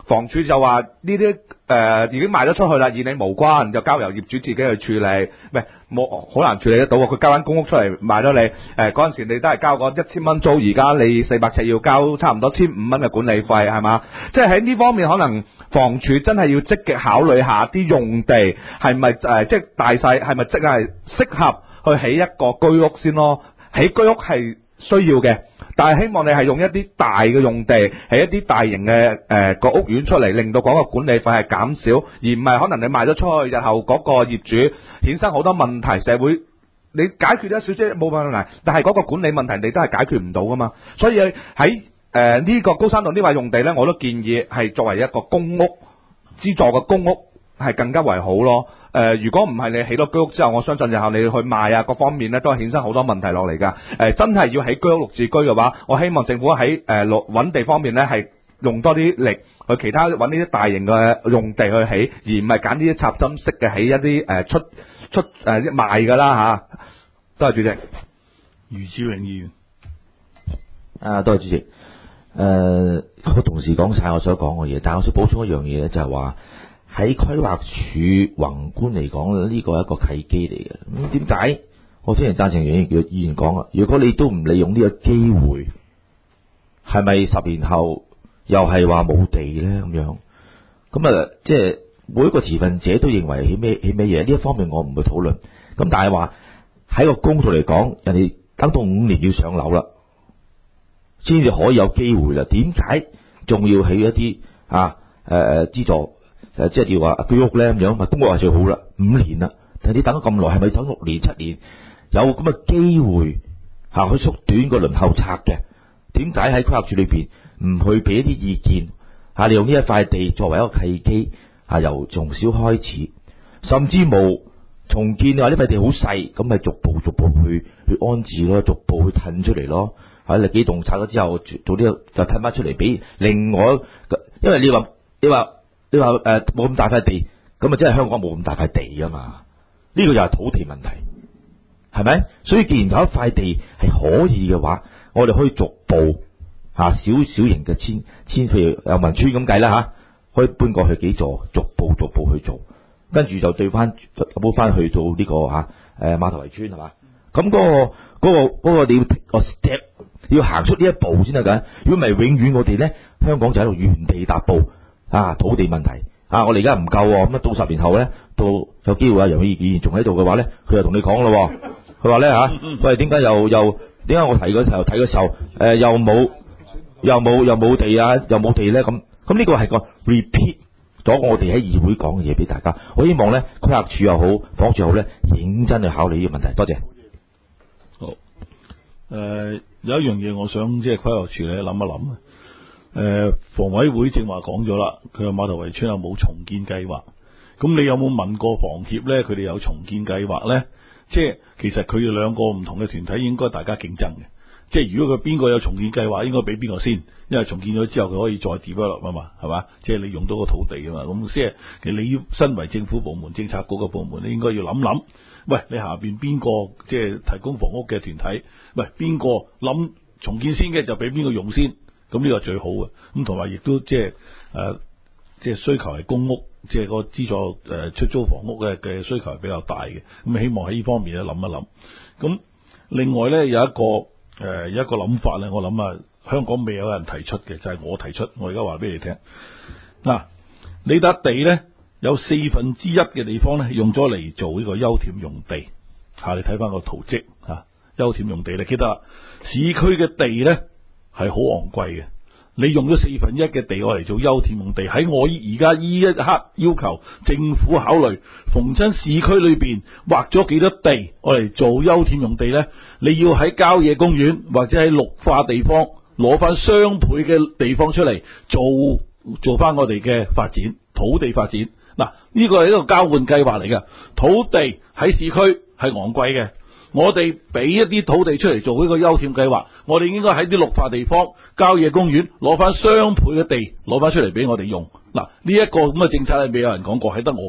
房署就話呢啲已經賣咗出去啦，與你無關，就交由業主自己去處理。冇好難處理得到喎，佢交間公屋出嚟賣咗你，嗰陣時你都係交個1000蚊租，而家你400尺要交差唔多1500蚊嘅管理費，係嘛？即係喺呢方面，可能房署真係要積極考慮下啲用地係咪即係大細係咪即係適合去起一個居屋先咯？起居屋係需要嘅，但係希望你係用一啲大嘅用地，起一啲大型嘅個屋苑出嚟，令到嗰個管理費係減少，而唔係可能你賣咗出去，日後嗰個業主衍生好多問題，社會你解決咗少少冇問題，但係嗰個管理問題你都係解決唔到噶嘛。所以喺呢個高山道呢塊用地呢，我都建議係作為一個公屋資助嘅公屋係更加為好咯。如果唔係你起咗居屋之後，我相信日後你去賣啊各方面咧都係衍生好多問題落嚟㗎。真係要起居屋綠置居嘅話，我希望政府喺揾地方面咧係用多啲力去其他揾呢啲大型嘅用地去起，而唔係揀呢啲插針式嘅起一啲出賣㗎啦嚇。多謝主席。 余志榮議員。 多謝主席。個同事講晒我想講嘅嘢，但係我想補充一樣嘢咧，就係話喺規劃署宏觀嚟講呢個係一個契機嚟嘅。咁點解我非常贊成議員講啊？如果你都唔利用呢個機會，係咪10年後又係話冇地咧咁樣？咁即係每一個持份者都認為起咩嘢？呢一方面我唔會討論。咁但係話喺個公道嚟講，人哋等到5年要上樓啦，先至可以有機會啦。點解仲要起一啲資助即係要話居屋咧咁樣？公屋係最好啦，5年啦。但係你等咗咁耐，係咪等6年7年有咁嘅機會去縮短個輪候冊嘅？點解喺規劃署裏邊唔去俾一啲意見利用呢一塊地作為一個契機由從小開始，甚至冇重建嘅話呢塊地好細，咁咪逐步去安置咯，逐步去褪出嚟咯。你幾棟拆咗之後，做呢個就褪翻出嚟俾另外，因為你話冇咁大塊地，咁啊真係香港冇咁大塊地啊嘛。呢個又係土地問題，係咪？所以既然有一塊地係可以嘅話，我哋可以逐步小型嘅遷譬如有民村咁計啦可以搬過去幾座，逐步去做，跟住就對翻搬翻去到呢個馬頭圍村係嘛？咁嗰個你要 take 個 step， 要行出呢一步先得㗎。如果唔係，永遠我哋咧香港就喺度原地踏步土地問題我哋而家唔夠喎，咁到10年後咧，到有機會楊議員仲喺度嘅話咧，佢就同你講咯，佢話咧喂，點解又點解我提嘅時候又冇地又冇地咧？咁呢個係個 repeat 咗我哋喺議會講嘅嘢俾大家。我希望咧規劃署又好，房署又好咧，認真去考慮呢個問題。多謝。 好。有一樣嘢我想即係規劃署咧諗一諗房委會正話講咗啦，佢話馬頭圍村有冇重建計劃？咁你有冇問過房協咧？佢哋有重建計劃咧？即係其實佢哋兩個唔同嘅團體應該大家競爭嘅。即係如果佢邊個有重建計劃，應該俾邊個先？因為重建咗之後，佢可以再 develop 啊嘛，係嘛？即係你用到個土地啊嘛。咁即係其實你要身為政府部門、政策局嘅部門，你應該要諗，喂，你下邊邊個即係提供房屋嘅團體？喂，邊個諗重建先嘅就俾邊個用先？咁呢個最好嘅。咁同埋亦都即係需求係公屋，即係個資助出租房屋嘅需求係比較大嘅。咁希望喺呢方面咧諗一諗。咁另外咧有一個諗法咧，我諗香港未有人提出嘅，就係我提出，我而家話俾你聽。嗱，你笪地咧有1/4嘅地方咧用咗嚟做呢個休憩用地，你睇翻個圖則休憩用地，你記得啦。市區嘅地咧係好昂貴嘅，你用咗1/4嘅地我嚟做休憩用地，喺我而家呢一刻要求政府考慮，逢親市區裏邊劃咗幾多地我嚟做休憩用地咧，你要喺郊野公園或者喺綠化地方攞翻雙倍嘅地方出嚟做翻我哋嘅發展，土地發展。嗱，呢個係一個交換計劃嚟嘅，土地喺市區係昂貴嘅，我哋俾一啲土地出嚟做呢個休憩計劃，我哋應該喺啲綠化地方、郊野公園攞翻雙倍嘅地攞翻出嚟俾我哋用。嗱，呢一個咁嘅政策係未有人講過，係得我講。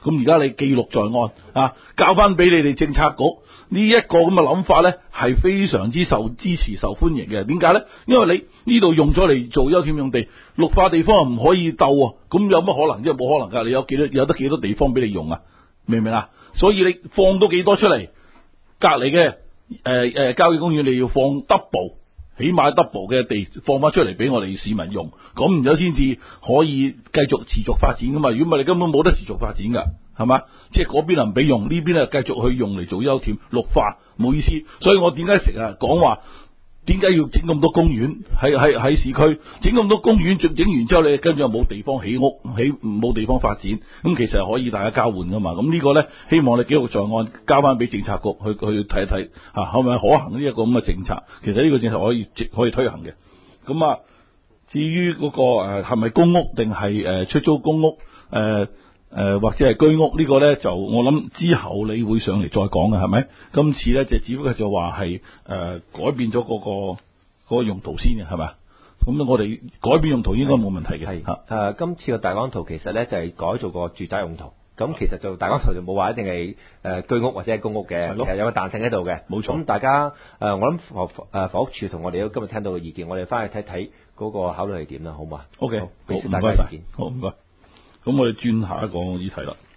咁而家你記錄在案啊，交翻俾你哋政策局呢一個咁嘅諗法咧，係非常之受支持、受歡迎嘅。點解咧？因為你呢度用咗嚟做優先用地，綠化地方又唔可以鬥啊，咁有乜可能？即係冇可能噶。你有得幾多地方俾你用啊？明唔明啊？所以你放到幾多出嚟，隔籬嘅郊野公園你要放 double。起碼 double 嘅地放翻出嚟俾我哋市民用，咁然之後先至可以繼續持續發展噶嘛。如果唔係，你根本冇得持續發展噶，係嘛？即係嗰邊唔俾用，呢邊咧繼續去用嚟做優甜綠化，冇意思。所以我點解成日講話，點解要整咁多公園喺市區，整咁多公園，整完之後你跟住又冇地方起屋，冇地方發展，咁其實係可以大家交換噶嘛。咁呢個咧，希望你記錄在案，交翻俾政策局去睇一睇嚇，係咪可行呢一個咁嘅政策？其實呢個政策可以推行嘅。咁啊，至於嗰個係咪公屋定係出租公屋或者係居屋呢個咧，就我諗之後你會上嚟再講嘅，係咪？今次咧就只不過就話係改變咗嗰個用途先嘅，係咪？咁我哋改變用途應該冇問題嘅。 係今次個大綱圖其實咧就係改做個住宅用途。咁其實就大綱圖就冇話一定係居屋或者係公屋嘅，其實有個彈性喺度嘅。冇錯。咁大家我諗房屋署同我哋都今日聽到嘅意見，我哋翻去睇睇嗰個考慮係點啦，好嘛？ OK， 好，唔該晒。好，唔該。咁我哋轉下一個議題啦。